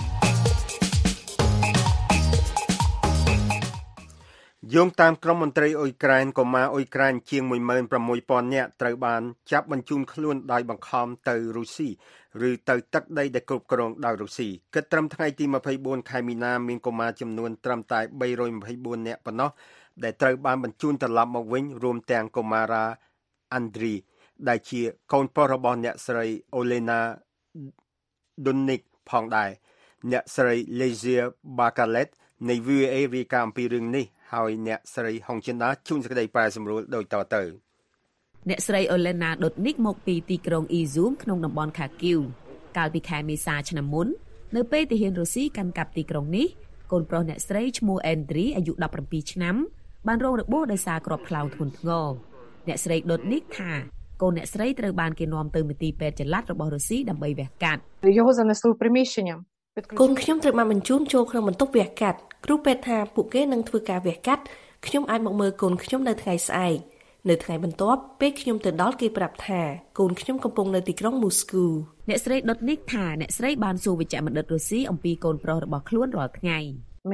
យោងតាមក្រុមមន្ត្រីអ៊ុយក្រែនកុមារអ៊ុយក្រែនជាង 16,000 នាក់ត្រូវបានចាប់បញ្ជូនខ្លួនដោយបង្ខំទៅរុស្ស៊ីឬទៅទឹកដីដែលគ្រប់គ្រងដោយរុស្ស៊ីគិតត្រឹមថ្ងៃទី24ខែមីនាមានកុមារចំនួនត្រឹមតែ324នាក់ប៉ុណ្ណោះដែលត្រូវបានបញ្ជូនត្រឡប់មកវិញរួមទាំងកុមារា Andriy ដែលជាកូនប្រុសរបស់អ្នកស្រី Olena Dunnik ផងដែរអ្នកស្រី Lezia Bakalet នៃ VOA រាយការណ៍អំពីរឿងនេះហើយអ្នកស្រីហុងចិនដាជួនសេចក្តីប្រែសម្រួលដូចតទៅអ្នកស្រី Olena Dunnik មកពីទីក្រុង Izum ក្នុងតំបន់ Kharkiv កាលពីខែមេសាឆ្នាំមុននៅពេលទាហានរុស្ស៊ីកាន់កាប់ទីក្រុងនេះកូនប្រុសអ្នកស្រីឈ្មោះ Andriy អាយុ17ឆ្នាំបានរងរបួសដោយសារគ្រាប់ខ្លោងធ្ងន់ធ្ងរអ្នកស្រី Dunnik ថាកូនអ្នកស្រីត្រូវបានគេនាំទៅមន្ទីរពេទ្យចល័តរបស់រុស្ស៊ីដើម្បីវះកាត់កូនខ្ញុំត្រូវបានបញ្ជូនចូលក្នុងបន្ទប់វះកាត់គ្រូពេទ្យថាពួកគេនឹងធ្វើការវះកាត់ខ្ញុំអាចមកមើលកូនខ្ញុំនៅថ្ងៃស្អែកនៅថ្ងៃបន្ទាប់ពេលខ្ញុំទៅដល់គេប្រាប់ថាកូនខ្ញុំកំពុងនៅទីក្រុងមូស្គូអ្នកស្រី Dunnik ថាអ្នកស្រីបានសួរវិជ្ជបណ្ឌិតរុស្ស៊ីអំពីកូនប្រុសរបស់ខ្លួនរាល់ថ្ងៃ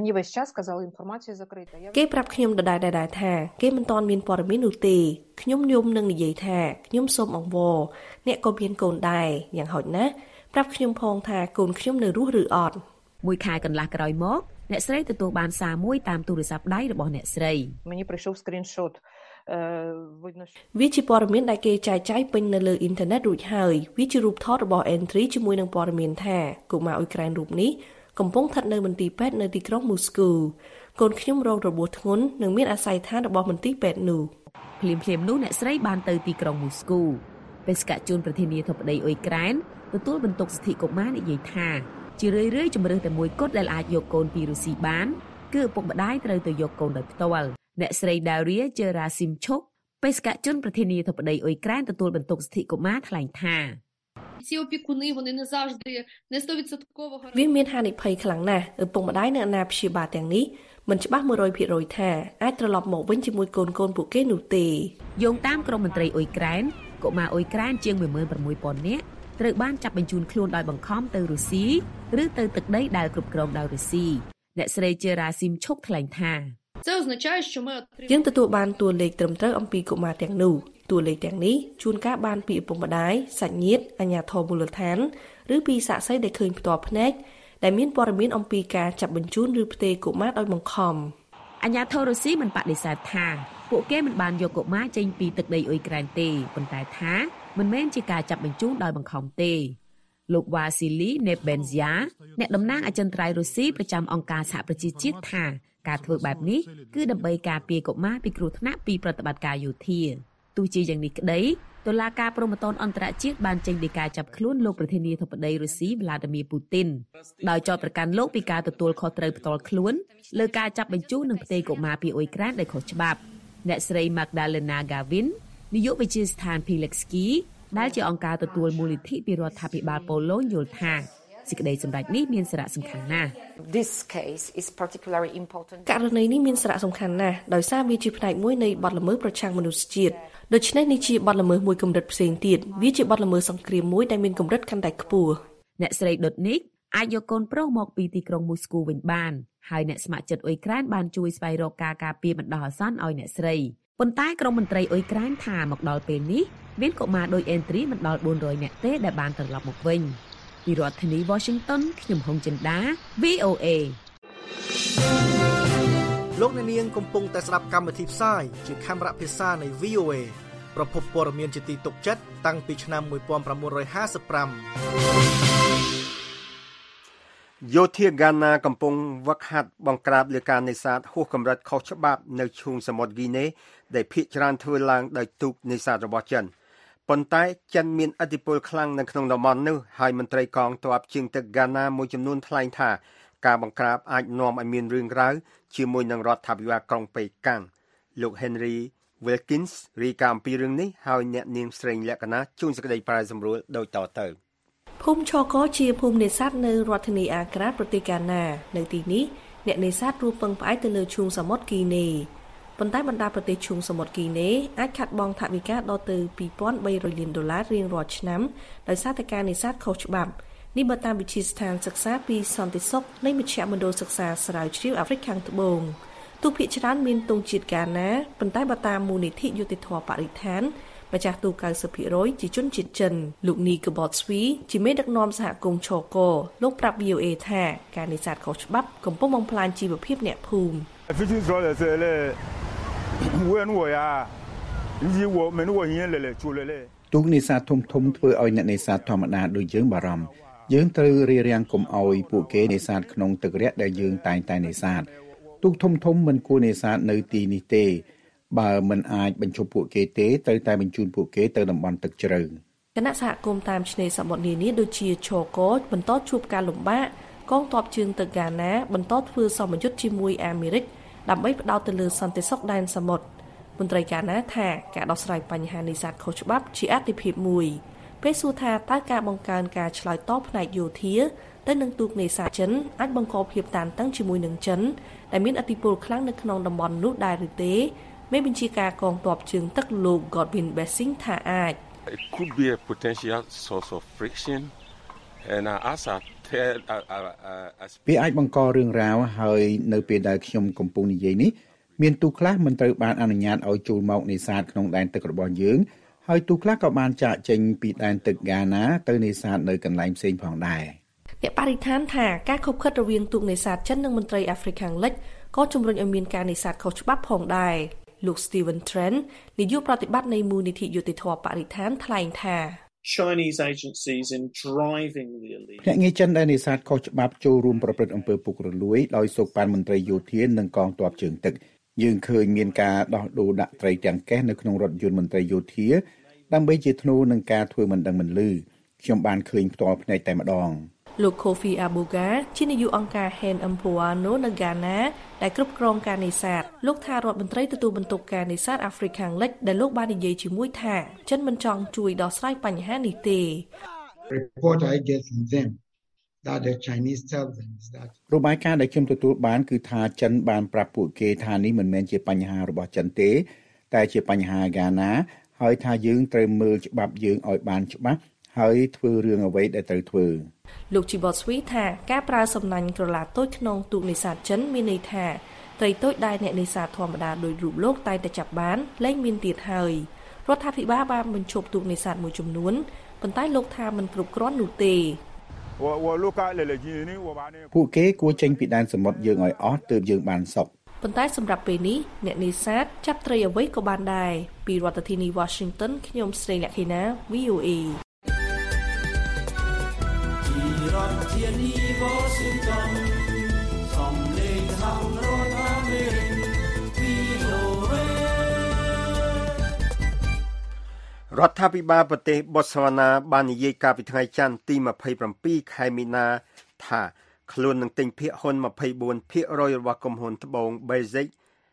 គេប្រាប់ខ្ញុំដដែលថាគេមិនទាន់មានព័ត៌មាននោះទេខ្ញុំយំនឹងនិយាយថាខ្ញុំសូមអង្វរអ្នកក៏មានកូនដែរយ៉ាងហោចណាស់ប្រាប់ខ្ញុំផងថាកូនខ្ញុំនៅរស់ឬអត់មួយខែកន្លះក្រោយមកអ្នកស្រីទទួលបានសារមួយតាមទូរស័ព្ទដៃរបស់អ្នកស្រីវាជាព័ត៌មានដែលគេចែកចាយពេញនៅលើអ៊ីនធឺណិតរួចហើយវាជារូបថតរបស់ Entry ជាមួយនឹងព័ត៌មានថាកុមារអ៊ុយក្រែនរូបនេះកំពុងស្ថិតនៅមន្ទីរពេទ្យនៅទីក្រុងមូស្គូកូនខ្ញុំរងរបួសធ្ងន់និងមានអាស័យដ្ឋានរបស់មន្ទីរពេទ្យនោះភ្លាមនោះអ្នកស្រីបានទៅទីក្រុងមូស្គូបេសកជនប្រធានាធិបតីអ៊ុយក្រែនទទួលបន្ទុកសិទ្ធិកុមារនិយាយថាជារឿយៗជំរឿសតែមួយគត់ដែលអាចយកកូនពីរុស្ស៊ីបានគឺឪពុកម្ដាយត្រូវទៅយកកូនដោយផ្ទាល់អ្នកស្រី Daria Gerasimchuk បេសកជនប្រធានាធិបតីអ៊ុយក្រែនទទួលបន្ទុកសិទ្ធិកុមារថ្លែងថាវាមានហានិភ័យខ្លាំងណាស់ឪពុកម្ដាយនិងអាណាព្យាបាលទាំងនេះមិនច្បាស់ 100% ថាអាចត្រឡប់មកវិញជាមួយកូនពួកគេនោះទេយោងតាមក្រមមន្ត្រីអ៊ុយក្រែនកុមារអ៊ុយក្រែនជាង 16,000 នាក់ត្រូវបានចាប់បញ្ជូនខ្លួនដោយបង្ខំទៅរុស្ស៊ីឬទៅទឹកដីដែលគ្រប់គ្រងដោយរុស្ស៊ីអ្នកស្រី Gerasimchuk ថ្លែងថាយើងទទួលបានតួលេខត្រឹមត្រូវអំពីកុមារទាំងនោះតួលេខទាំងនេះជួនកាលបានពីឪពុកម្ដាយសាច់ញាតិអាជ្ញាធរមូលដ្ឋានឬពីសាក្សីដែលឃើញផ្ទាល់ភ្នែកដែលមានព័ត៌មានអំពីការចាប់បញ្ជូនឬផ្ទេរកុមារដោយបង្ខំអាជ្ញាធររុស្ស៊ីមិនបដិសេធថាពួកគេមិនបានយកកុមារចេញពីទឹកដីអ៊ុយក្រែនទេប៉ុន្តែថាមិនមែនជាការចាប់បញ្ជូនដោយបង្ខំទេលោក Vasily Nebenzia អ្នកតំណាងអចិន្ត្រៃយ៍រុស្ស៊ីប្រចាំអង្គការសហប្រជាជាតិថាការធ្វើបែបនេះគឺដើម្បីការពារកុមារពីគ្រោះថ្នាក់ពីប្រតិបត្តិការយោធាទោះជាយ៉ាងនេះក្តីតុលាការព្រហ្មទណ្ឌអន្តរជាតិបានចេញដីកាចាប់ខ្លួនលោកប្រធានាធិបតីរុស្ស៊ី Vladimir Putin ដោយចោទប្រកាន់លោកពីការទទួលខុសត្រូវផ្ទាល់ខ្លួនលើការចាប់បញ្ជូននិងផ្ទេរកុមារពីអ៊ុយក្រែនដោយខុសច្បាប់អ្នកស្រី Magdalena Gawin នាយកវិទ្យាស្ថាន Pilecki ដែលជាអង្គការទទួលមូលនិធិពីរដ្ឋាភិបាលប៉ូឡូញយល់ថាសេចក្តីសម្រេចនេះមានសារៈសំខាន់ណាស់ករណីនេះមានសារៈសំខាន់ណាស់ដោយសារវាជាផ្នែកមួយនៃបទល្មើសប្រឆាំងមនុស្សជាតិដូច្នេះនេះជាបទល្មើសមួយកម្រិតផ្សេងទៀតវាជាបទល្មើសសង្គ្រាមមួយដែលមានកម្រិតកាន់តែខ្ពស់អ្នកស្រី Dotnik អាចយកកូនប្រុសមកពីទីក្រុងមូស្គូវិញបានហើយអ្នកស្ម័គ្រចិត្តអ៊ុយក្រែនបានជួយស្វែងរកការការពារបណ្ដោះអាសន្នឲ្យអ្នកស្រីប៉ុន្តែក្រមមន្ត្រីអ៊ុយក្រែនថាមកដល់ពេលនេះមានកុមារដូចអេនទ្រីមិនដល់400នាក់ទេដែលបានត្រឡប់មកវិញពីរដ្ឋធានី Washington ខ្ញុំហុងចិន្តា VOA លោកអ្នកនាងកំពុងតែស្ដាប់កម្មវិធីផ្សាយជាខេមរៈភាសានៃ VOA ប្រភពព័ត៌មានជាទីទុកចិត្តតាំងពីឆ្នាំ1955 យោធាហ្គាណាកំពុងវឹកហាត់បង្ក្រាបលើការនេសាទហួសកម្រិតខុសច្បាប់នៅឈូងសមុទ្រហ្គីណេដែលភាគច្រើនធ្វើឡើងដោយទូកនេសាទរបស់ចិនប៉ុន្តែចិនមានឥទ្ធិពលខ្លាំងនៅក្នុងតំបន់នោះហើយមន្ត្រីកងទ័ពជើងទឹកហ្គាណាមួយចំនួនថ្លែងថាការបង្ក្រាបអាចនាំឲ្យមានរឿងរ៉ាវជាមួយនឹងរដ្ឋាភិបាលក្រុងប៉េកាំងលោក Henry Wilkins រាយការណ៍អំពីរឿងនេះហើយអ្នកនាងស្រីលក្ខណាជួនសេចក្តីប្រាយសម្រួលដូចតទៅភូមិឆកជាភូមិនេសាទនៅរដ្ឋធានីអាក្រាប្រទេសហ្គាណានៅទីនេះអ្នកនេសាទរួមពឹងផ្អែកទៅលើឈូងសមុទ្រហ្គីណេប៉ុន្តែបណ្ដាប្រទេសឈូងសមុទ្រហ្គីណេអាចខាត់បងថវិកាដល់ទៅ$2,300 លានរៀងរាល់ឆ្នាំដោយសារតែការនេសាទខុសច្បាប់នេះបើតាមវិទ្យាស្ថានសិក្សាពីសន្តិសុខនៃមជ្ឈមណ្ឌលសិក្សាស្រាវជ្រាវអាហ្វ្រិកខាងត្បូងទូកភាគច្រើនមានទង់ជាតិហ្គាណាប៉ុន្តែបើតាមមូលនិធិយុតិធម៌បរិស្ថានម្ចាស់ទូក 90% ជាជនជាតិចិនលោកនីកបតស្វីជាមេដឹកនាំសហគមន៍ឆកលោកប្រាប់ VOA ថាការនេសាទខុសច្បាប់កំពុងបំផ្លាញជីវភាពអ្នកភូមិទូកនេសាទធំធ្វើឲ្យអ្នកនេសាទធម្មតាដូចយើងបារម្ភយើងត្រូវរារាំងកុំឲ្យពួកគេនេសាទក្នុងទឹករាក់ដែលយើងតែងតែនេសាទទូកធំមិនគួរនេសាទនៅទីនេះទេបើមិនអាចបញ្ឈប់ពួកគេទេត្រូវតែបញ្ជូនពួកគេទៅតំបន់ទឹកជ្រៅគណៈសហគមន៍តាមឆ្នេរសមុទ្រនានាដូចជាឆកបន្តជួបការលំបាកកងទ័ពជើងទឹកហ្គាណាបន្តធ្វើសមយុទ្ធជាមួយអាមេរិកដើម្បីផ្ដោតទៅលើសន្តិសុខដែនសមុទ្រមន្ត្រីហ្គាណាថាការដោះស្រាយបញ្ហានេសាទខុសច្បាប់ជាអាទិភាពមួយពេលសួរថាតើការបង្កើនការឆ្លើយតបផ្នែកយោធាទៅនឹងទូកនេសាទចិនអាចបង្កភាពតានតឹងជាមួយនឹងចិនដែលមានឥទ្ធិពលខ្លាំងនៅក្នុងតំបន់នោះដែរឬទេមេបញ្ជាការកងទ័ពជើងទឹកលោក Godwin Blessing ថាអាច It could be a potential source of friction and as I tell វាអាចបង្ករឿងរ៉ាវហើយនៅពេលដែលខ្ញុំកំពុងនិយាយនេះមានទូកខ្លះមិនត្រូវបានអនុញ្ញាតឲ្យចូលមកនេសាទក្នុងដែនទឹករបស់យើងហើយទូកខ្លះក៏បានចាកចេញពីដែនទឹកហ្គាណាទៅនេសាទនៅកន្លែងផ្សេងផងដែរអ្នកបរិស្ថានថាការខົບខិតរវាងទូកនេសាទចិននិងមន្ត្រីអាហ្វ្រិកខាងលិចក៏ជំរុញឲ្យមានការនេសាទខុសច្បាប់ផងដែរលោក Steven Trent នាយកប្រតិបត្តិនៃមូលនិធិយុតិធម៌បរិស្ថានថ្លែងថា Chinese agencies in driving the illegal អ្នកងារចិនដែលនេសាទខុសច្បាប់ចូលរួមប្រព្រឹត្តអំពើពុករលួយដោយសូកប៉ាន់មន្ត្រីយោធានិងកងទ័ពជើងទឹកយើងឃើញមានការដោះដូរដាក់ត្រីទាំងកេះនៅក្នុងរថយន្តមន្ត្រីយោធាដើម្បីជាធ្នូនឹងការធ្វើមិនដឹងមិនឮខ្ញុំបានឃើញផ្ទាល់ភ្នែកតែម្ដងលោក Kofi Abuga ជានាយកអង្គការ Hand Empoano នៅ Ghana ដែលគ្រប់គ្រងការនេសាទលោកថារដ្ឋមន្ត្រីទទួលបន្ទុកការនេសាទអាហ្វ្រិកខាងលិចដែលលោកបាននិយាយជាមួយថាចិនមិនចង់ជួយដោះស្រាយបញ្ហានេះទេ Report I get from them that the Chinese tell them is that របាយការណ៍ដែលខ្ញុំទទួលបានគឺថាចិនបានប្រាប់ពួកគេថានេះមិនមែនជាបញ្ហារបស់ចិនទេតែជាបញ្ហា Ghana ហើយថាយើងត្រូវមើលច្បាប់យើងឲ្យបានច្បាស់ហើយធ្វើរឿងអ្វីដែលត្រូវធ្វើលោក Chiboswi ថាការប្រើសំណាញ់ក្រឡាតូចក្នុងទូកនេសាទចិនមានន័យថាត្រីតូចដែលអ្នកនេសាទធម្មតាដោយរូបលោកតែតែចាប់បានលែងមានទៀតហើយរដ្ឋាភិបាលបានបញ្ឈប់ទូកនេសាទមួយចំនួនប៉ុន្តែលោកថាមិនគ្រប់គ្រាន់នោះទេពួកគេគួរចេញពីដែនសមុទ្រយើងឲ្យអស់ទើបយើងបានសុខប៉ុន្តែសម្រាប់ពេលនេះអ្នកនេសាទចាប់ត្រីអ្វីក៏បានដែរពីរដ្ឋធានី Washington ខ្ញុំស្រីលក្ខិណា VOA រដ្ឋាភិបាលប្រទេសបូស្វ៉ាណាបាននិយាយកាលពីថ្ងៃច័ន្ទទី27ខែមីនាថាខ្លួននឹងទិញភាគហ៊ុន 24% របស់ក្រុមហ៊ុនត្បូង Basic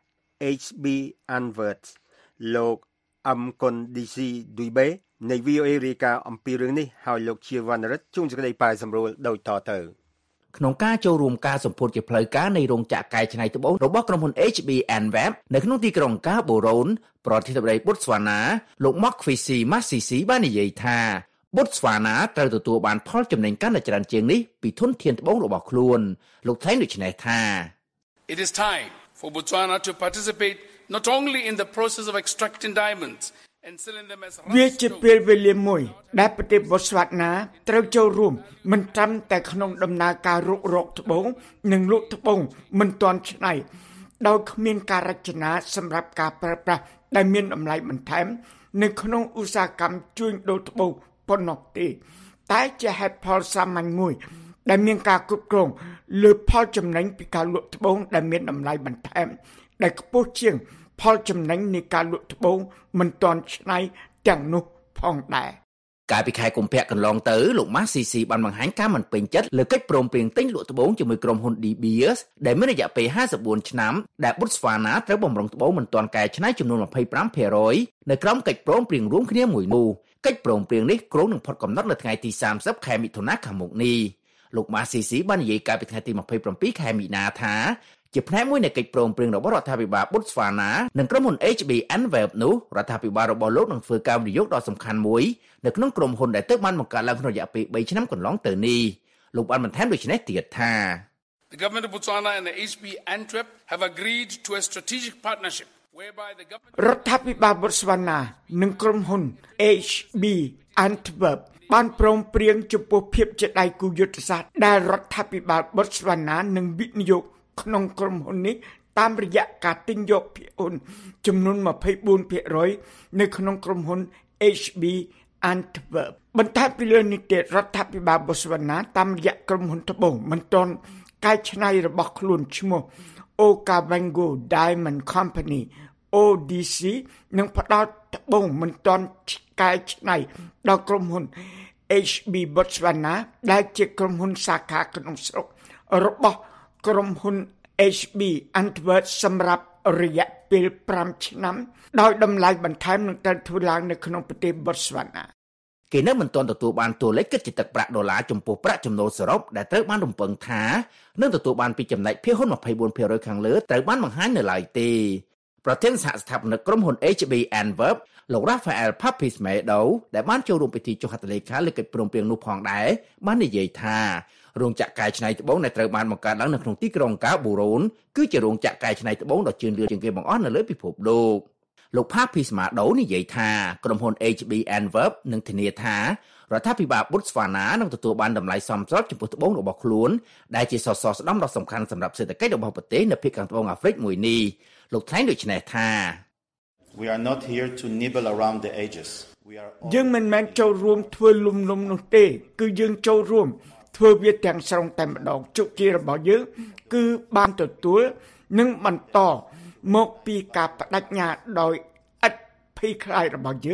HB Anverts លោកអំគុន DC Duibe នៃ VOA រាយការណ៍អំពីរឿងនេះហើយលោកជាវណ្ណរិទ្ធជួនសេចក្តីប៉ាយសម្រួលដូចតទៅក្នុងការចូលរួមការសម្ពោធជាផ្លូវការនៃរោងចក្រកែច្នៃត្បូងរបស់ក្រុមហ៊ុន HB Anvert នៅក្នុងទីក្រុងកាបូរ៉ូនប្រទេសបូស្វ៉ាណាលោក Mokgweetsi Masisi បាននិយាយថាបូស្វ៉ាណាត្រូវទទួលបានផលចំណេញកាន់តែច្រើនជាងនេះពីធនធានត្បូងរបស់ខ្លួនលោកថ្លែងដូចនេះថា It is time for Botswana to participate not only in the process of extracting diamonds វាជាពេលវេលាមួយដែលប្រទេសបូស្វ៉ាណាត្រូវចូលរួមមិនត្រឹមតែក្នុងដំណើរការរុករកត្បូងនិងលក់ត្បូងមិនទាន់ច្នៃដោយគ្មានការរចនាសម្រាប់ការប្រើប្រាស់ដែលមានតម្លៃបន្ថែមនៅក្នុងឧស្សាហកម្មជួញដូរត្បូងប៉ុណ្ណោះទេតែជាហេតុផលសាមញ្ញមួយដែលមានការគ្រប់គ្រងលើផលចំណេញពីការលក់ត្បូងដែលមានតម្លៃបន្ថែមដែលខ្ពស់ជាងផលចំណេញនៃការលក់ត្បូងមិនទាន់ច្នៃទាំងនោះផងដែរកាលពីខែកុម្ភៈកន្លងទៅលោក Masisi បានបង្ហាញការមិនពេញចិត្តលើកិច្ចព្រមព្រៀងទិញលក់ត្បូងជាមួយក្រុមហ៊ុន De Beers ដែលមានរយៈពេល54ឆ្នាំដែលបូស្វ៉ាណាត្រូវបំរុងត្បូងមិនទាន់កែច្នៃចំនួន 25% នៅក្រោមកិច្ចព្រមព្រៀងរួមគ្នាមួយនោះកិច្ចព្រមព្រៀងនេះគ្រោងនឹងផុតកំណត់នៅថ្ងៃទី30ខែមិថុនាខាងមុខនេះលោក Masisi បាននិយាយកាលពីថ្ងៃទី27ខែមីនាថាជាផ្នែកមួយនៃកិច្ចព្រមព្រៀងរបស់រដ្ឋាភិបាលបូស្វ៉ាណានិងក្រុមហ៊ុន HB Anvert នោះរដ្ឋាភិបាលរបស់លោកនឹងធ្វើការវិនិយោគដ៏សំខាន់មួយនៅក្នុងក្រុមហ៊ុនដែលទើបបានបង្កើតឡើងក្នុងរយៈពេល3ឆ្នាំកន្លងទៅនេះលោកបានបន្ថែមដូចនេះទៀតថា The government of Botswana and the HB Antwerp have agreed to a strategic partnership whereby the government រដ្ឋាភិបាលបូស្វ៉ាណានិងក្រុមហ៊ុន HB Antwerp បានព្រមព្រៀងចំពោះភាពជាដៃគូយុទ្ធសាស្ត្រដែលរដ្ឋាភិបាលបូស្វ៉ាណានឹងវិនិយោគក្នុងក្រុមហ៊ុននេះតាមរយៈការទិញយកភាគហ៊ុនចំនួន 24% នៅក្នុងក្រុមហ៊ុន HB Antwerp បន្ថែមពីលើនេះទៀតរដ្ឋាភិបាលបូស្វ៉ាណាតាមរយៈក្រុមហ៊ុនត្បូងមិនទាន់កែច្នៃរបស់ខ្លួនឈ្មោះ Okavango Diamond Company ODC នឹងផ្ដល់ត្បូងមិនទាន់កែច្នៃដល់ក្រុមហ៊ុន HB Botswana ដែលជាក្រុមហ៊ុនសាខាក្នុងស្រុករបស់ក្រុមហ៊ុន HB Antwerp សម្រាប់រយៈពេល5ឆ្នាំដោយតម្លៃបន្ថែមនឹងត្រូវធ្វើឡើងនៅក្នុងប្រទេសបូស្វ៉ាណាគេនៅមិនទាន់ទទួលបានតួលេខគិតជាទឹកប្រាក់ដុល្លារចំពោះប្រាក់ចំណូលសរុបដែលត្រូវបានរំពឹងថានឹងទទួលបានពីចំណែកភាគហ៊ុន 24% ខាងលើត្រូវបានបង្ហាញនៅឡើយទេប្រធានសហស្ថាបនិកក្រុមហ៊ុន HB Anvert លោក Rafael Papismedo ដែលបានចូលរួមពិធីចុះហត្ថលេខាលើកិច្ចព្រមព្រៀងនោះផងដែរបាននិយាយថារោងចក្រកែច្នៃត្បូងដែលត្រូវបានបង្កើតឡើងនៅក្នុងទីក្រុងកាបូរ៉ូនគឺជារោងចក្រកែច្នៃត្បូងដ៏ជឿនលឿនជាងគេបង្អស់នៅលើពិភពលោក Papismedo និយាយថាក្រុមហ៊ុន HB Anvert នឹងធានាថារដ្ឋាភិបាលបូស្វ៉ាណានឹងទទួលបានតម្លៃសមស្របចំពោះត្បូងរបស់ខ្លួនដែលជាសសរស្តម្ភដ៏សំខាន់សម្រាប់សេដ្ឋកិច្ចរបស់ប្រទេសនៅភាគខាងត្បូងអាហ្វ្រិកមួយនេះលោកថ្លែងដូចនេះថា We are not here to nibble around the edges. យើងមិនមែនចូលរួមធ្វើលំនុំនោះទេគឺយើងចូលរួមធ្វើវាទាំងស្រុងតែម្ដងជោគជ័យរបស់យើងគឺបានទទួលនិងបន្តមកពីការបដិញ្ញាដោយឥតភ័យខ្លាចរបស់យើង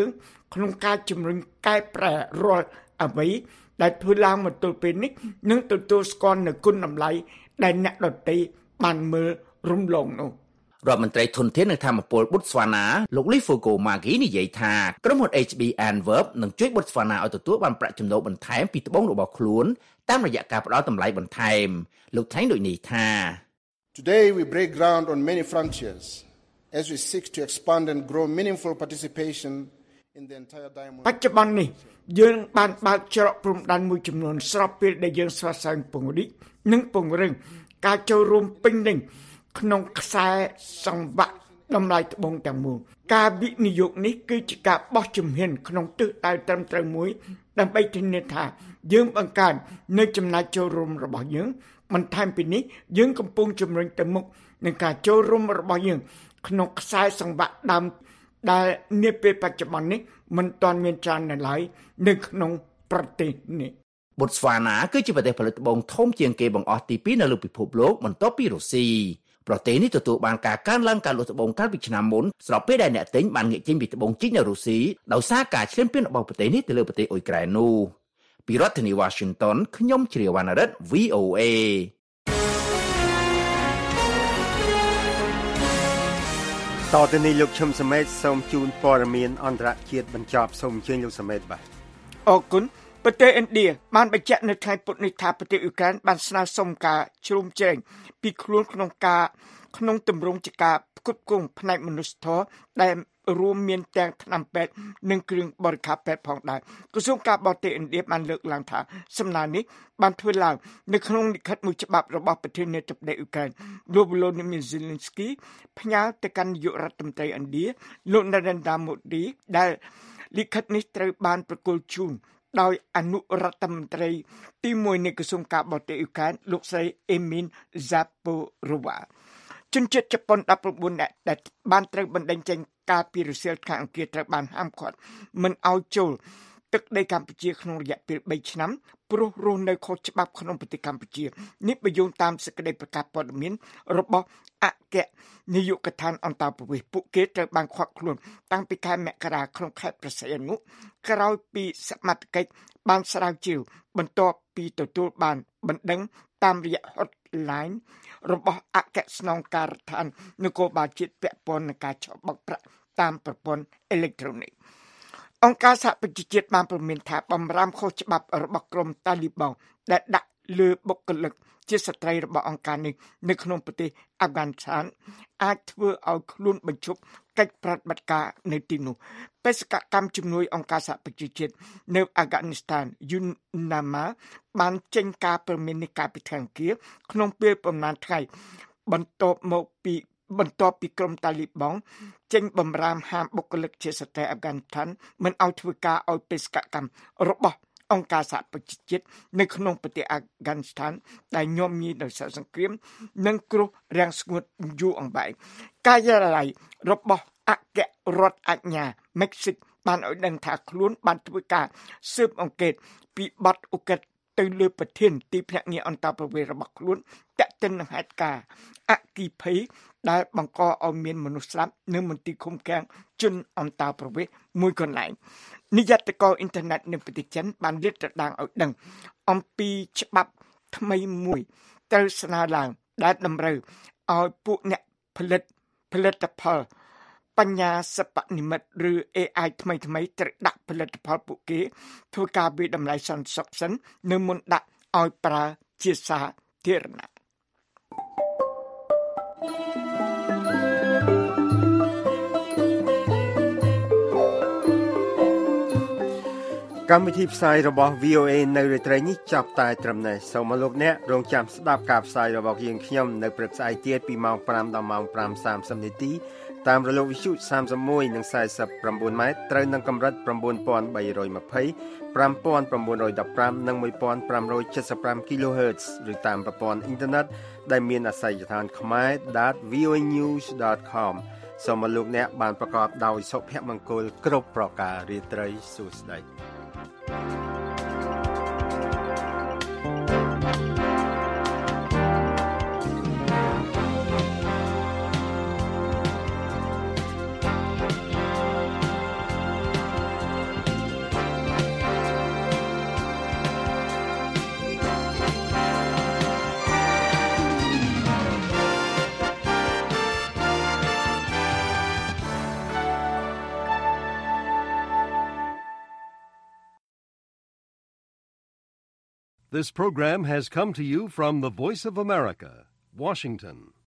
ក្នុងការជំរុញកែប្រែរាល់អ្វីដែលធ្វើឡើងមកទល់ពេលនេះនឹងទទួលស្គាល់នូវគុណតម្លៃដែលអ្នកដទៃបានមើលរំលងនោះរដ្ឋមន្ត្រីធនធាននិងធម្មពលប៊ុតស្វាណាលោក Lifogo Magi និយាយថាក្រុមហ៊ុន HB Antwerp នឹងជួយប៊ុតស្វាណាឲ្យទទួលបានប្រាក់ចំណូលបន្ថែមពីត្បូងរបស់ខ្លួនតាមរយៈការផ្តល់តម្លៃបន្ថែមលោកថ្លែងដូចនេះថា Today we break ground on many frontiers as we seek to expand and grow meaningful participation in the entire diamond បច្ចុប្បន្ននេះយើងបានបើកច្រកព្រំដែនមួយចំនួនស្របពេលដែលយើងស្វាស្វែងពង្រីកនិងពង្រឹងការចូលរួមពេញលេញក្នុងខ្សែសង្វាក់តម្លៃត្បូងទាំងមូលការវិនិយោគនេះគឺជាការបោះជំហានក្នុងទិសដៅត្រឹមត្រូវមួយដើម្បីធានាថាយើងបង្កើននូវចំណាយចូលរួមរបស់យើងបន្ថែមពីនេះយើងកំពុងជំរុញទៅមុខនឹងការចូលរួមរបស់យើងក្នុងខ្សែសង្វាក់ដើមដែលនាពេលបច្ចុប្បន្ននេះមិនទាន់មានច្រើននៅឡើយនៅក្នុងប្រទេសនេះប៊ុតស្វាណាគឺជាប្រទេសផលិតត្បូងធំជាងគេបង្អស់ទី2នៅលើពិភពលោកបន្ទាប់ពីរុស្ស៊ីប្រទេសនេះទទួលបានការកើនឡើងការលក់ត្បូងកាលពីឆ្នាំមុនស្របពេលដែលអ្នកទិញបានងាកចេញពីត្បូងជីកនៅរុស្ស៊ីដោយសារការឈ្លានពានរបស់ប្រទេសនេះទៅលើប្រទេសអ៊ុយក្រែននោះពីរដ្ឋធានី Washington ខ្ញុំជ្រាវណ្ណរិទ្ធ VOA តទៅនេះលោកឈឹមសមេតសូមជូនព័ត៌មានអន្តរជាតិបញ្ចប់សូមអញ្ជើញលោកសមេតបាទអរគុណប្រទេសឥណ្ឌាបានបញ្ជាក់នៅថ្ងៃពុធនេះថាប្រទេសអ៊ុយក្រែនបានស្នើសុំការជ្រោមជ្រែងពីខ្លួនក្នុងទម្រង់ជាការផ្គត់ផ្គង់ផ្នែកមនុស្សធម៌ដែលរួមមានទាំងថ្នាំពេទ្យនិងគ្រឿងបរិក្ខារពេទ្យផងដែរក្រសួងការបរទេសឥណ្ឌាបានលើកឡើងថាសំណើនេះបានធ្វើឡើងនៅក្នុងលិខិតមួយច្បាប់របស់ប្រធានាធិបតីអ៊ុយក្រែនលោក Volodymyr Zelensky ផ្ញើទៅកាន់នាយករដ្ឋមន្ត្រីឥណ្ឌាលោក Narendra Modi ដែលលិខិតនេះត្រូវបានប្រគល់ជូនដោយអនុរដ្ឋមន្ត្រីទី1នៃក្រសួងការបរទេសអ៊ុយក្រែនលោកស្រី Emin Zaporova ជនជាតិជប៉ុន19នាក់ដែលបានត្រូវបណ្តេញចេញកាលពីរសៀលថ្ងៃអង្គារត្រូវបានហាមឃាត់មិនឲ្យចូលទឹកដីកម្ពុជាក្នុងរយៈពេល3ឆ្នាំព្រោះរស់នៅខុសច្បាប់ក្នុងប្រទេសកម្ពុជានេះបញ្យល់តាមសេចក្តីប្រកាសព័ត៌មានរបស់អគ្គនាយកដ្ឋានអន្តរប្រវេសន៍ពួកគេត្រូវបានឃាត់ខ្លួនតាំងពីខែមករាក្នុងខេត្តព្រះសីហនុក្រោយពីសមត្ថកិច្ចបានស្រាវជ្រាវបន្ទាប់ពីទទួលបានបណ្ដឹងតាមរយៈ hotline របស់អគ្គស្នងការដ្ឋាននគរបាលជាតិពាក់ព័ន្ធនឹងការឆបោកប្រាក់តាមប្រព័ន្ធអេឡិចត្រូនិកអង្គការសហប្រជាជាតិបានព្រមានថាបំរាមខុសច្បាប់របស់ក្រុមតាលីបង់ដែលដាក់លើបុគ្គលិកជាស្ត្រីរបស់អង្គការនេះនៅក្នុងប្រទេសអាហ្វហ្គានីស្ថានអាចធ្វើឲ្យខ្លួនបញ្ឈប់កិច្ចប្រតិបត្តិការនៅទីនោះបេសកកម្មជំនួយអង្គការសហប្រជាជាតិនៅអាហ្វហ្គានីស្ថាន UNAMA បានចេញការព្រមាននេះកាលពីថ្ងៃអង្គារក្នុងពេលប្រមាណថ្ងៃបន្ទាប់ពីក្រុមតាលីបង់ចេញបំរាមហាមបុគ្គលិកជាស្ត្រីអាហ្វហ្គានីស្ថានមិនឲ្យធ្វើការឲ្យបេសកកម្មរបស់អង្គការសហប្រជាជាតិនៅក្នុងប្រទេសអាហ្វហ្គានីស្ថានដែលញោមញីដោយសារសង្គ្រាមនិងគ្រោះរាំងស្ងួតយូរអង្វែងការិយាល័យរបស់អគ្គរដ្ឋអាជ្ញាមិចស៊ិកបានឲ្យដឹងថាខ្លួនបានធ្វើការស៊ើបអង្កេតពីបទឧក្រិដ្ឋទៅលើប្រធានទីភ្នាក់ងារអន្តរប្រវេសន៍របស់ខ្លួនតាក់ទិននឹងហេតុការណ៍អគិភ័យដែលបង្កឲ្យមានមនុស្សស្លាប់នៅមន្ទីរឃុំឃាំងជនអន្តរប្រវេសន៍មួយកន្លែងនិយត្តករអ៊ីនធឺណិតនៅប្រទេសចិនបានលាតត្រដាងឲ្យដឹងអំពីច្បាប់ថ្មីមួយត្រូវស្នើឡើងដែលតម្រូវឲ្យពួកអ្នកផលិតផលបញ្ញាសិប្បនិម្មិតឬ AI ថ្មីត្រូវដាក់ផលិតផលពួកគេធ្វើការវិតម្លៃសន្តិសុខសិននៅមុនដាក់ឲ្យប្រើជាសាធារណៈកម្មវិធីផ្សាយរបស់ VOA នៅរាត្រីនេះចាប់តែត្រឹមនេះសូមលោកអ្នករងចាំស្ដាប់ការផ្សាយរបស់យើងខ្ញុំនៅព្រឹកស្អែកទៀតពីម៉ោង5ដល់ម៉ោង 5:30 នាទីតាមរលកវិទ្យុ31និង49ម៉ែត្រត្រូវនឹងកម្រិត 9320 5915 និង 1575 kHz ឬតាមប្រព័ន្ធអ៊ីនធឺណិតដែលមានអាសយដ្ឋានkhmer.voanews.com សូមលោកអ្នកបានប្រកបដោយសុភមង្គលគ្រប់ប្រការរាត្រីសួស្តី This program has come to you from the Voice of America, Washington.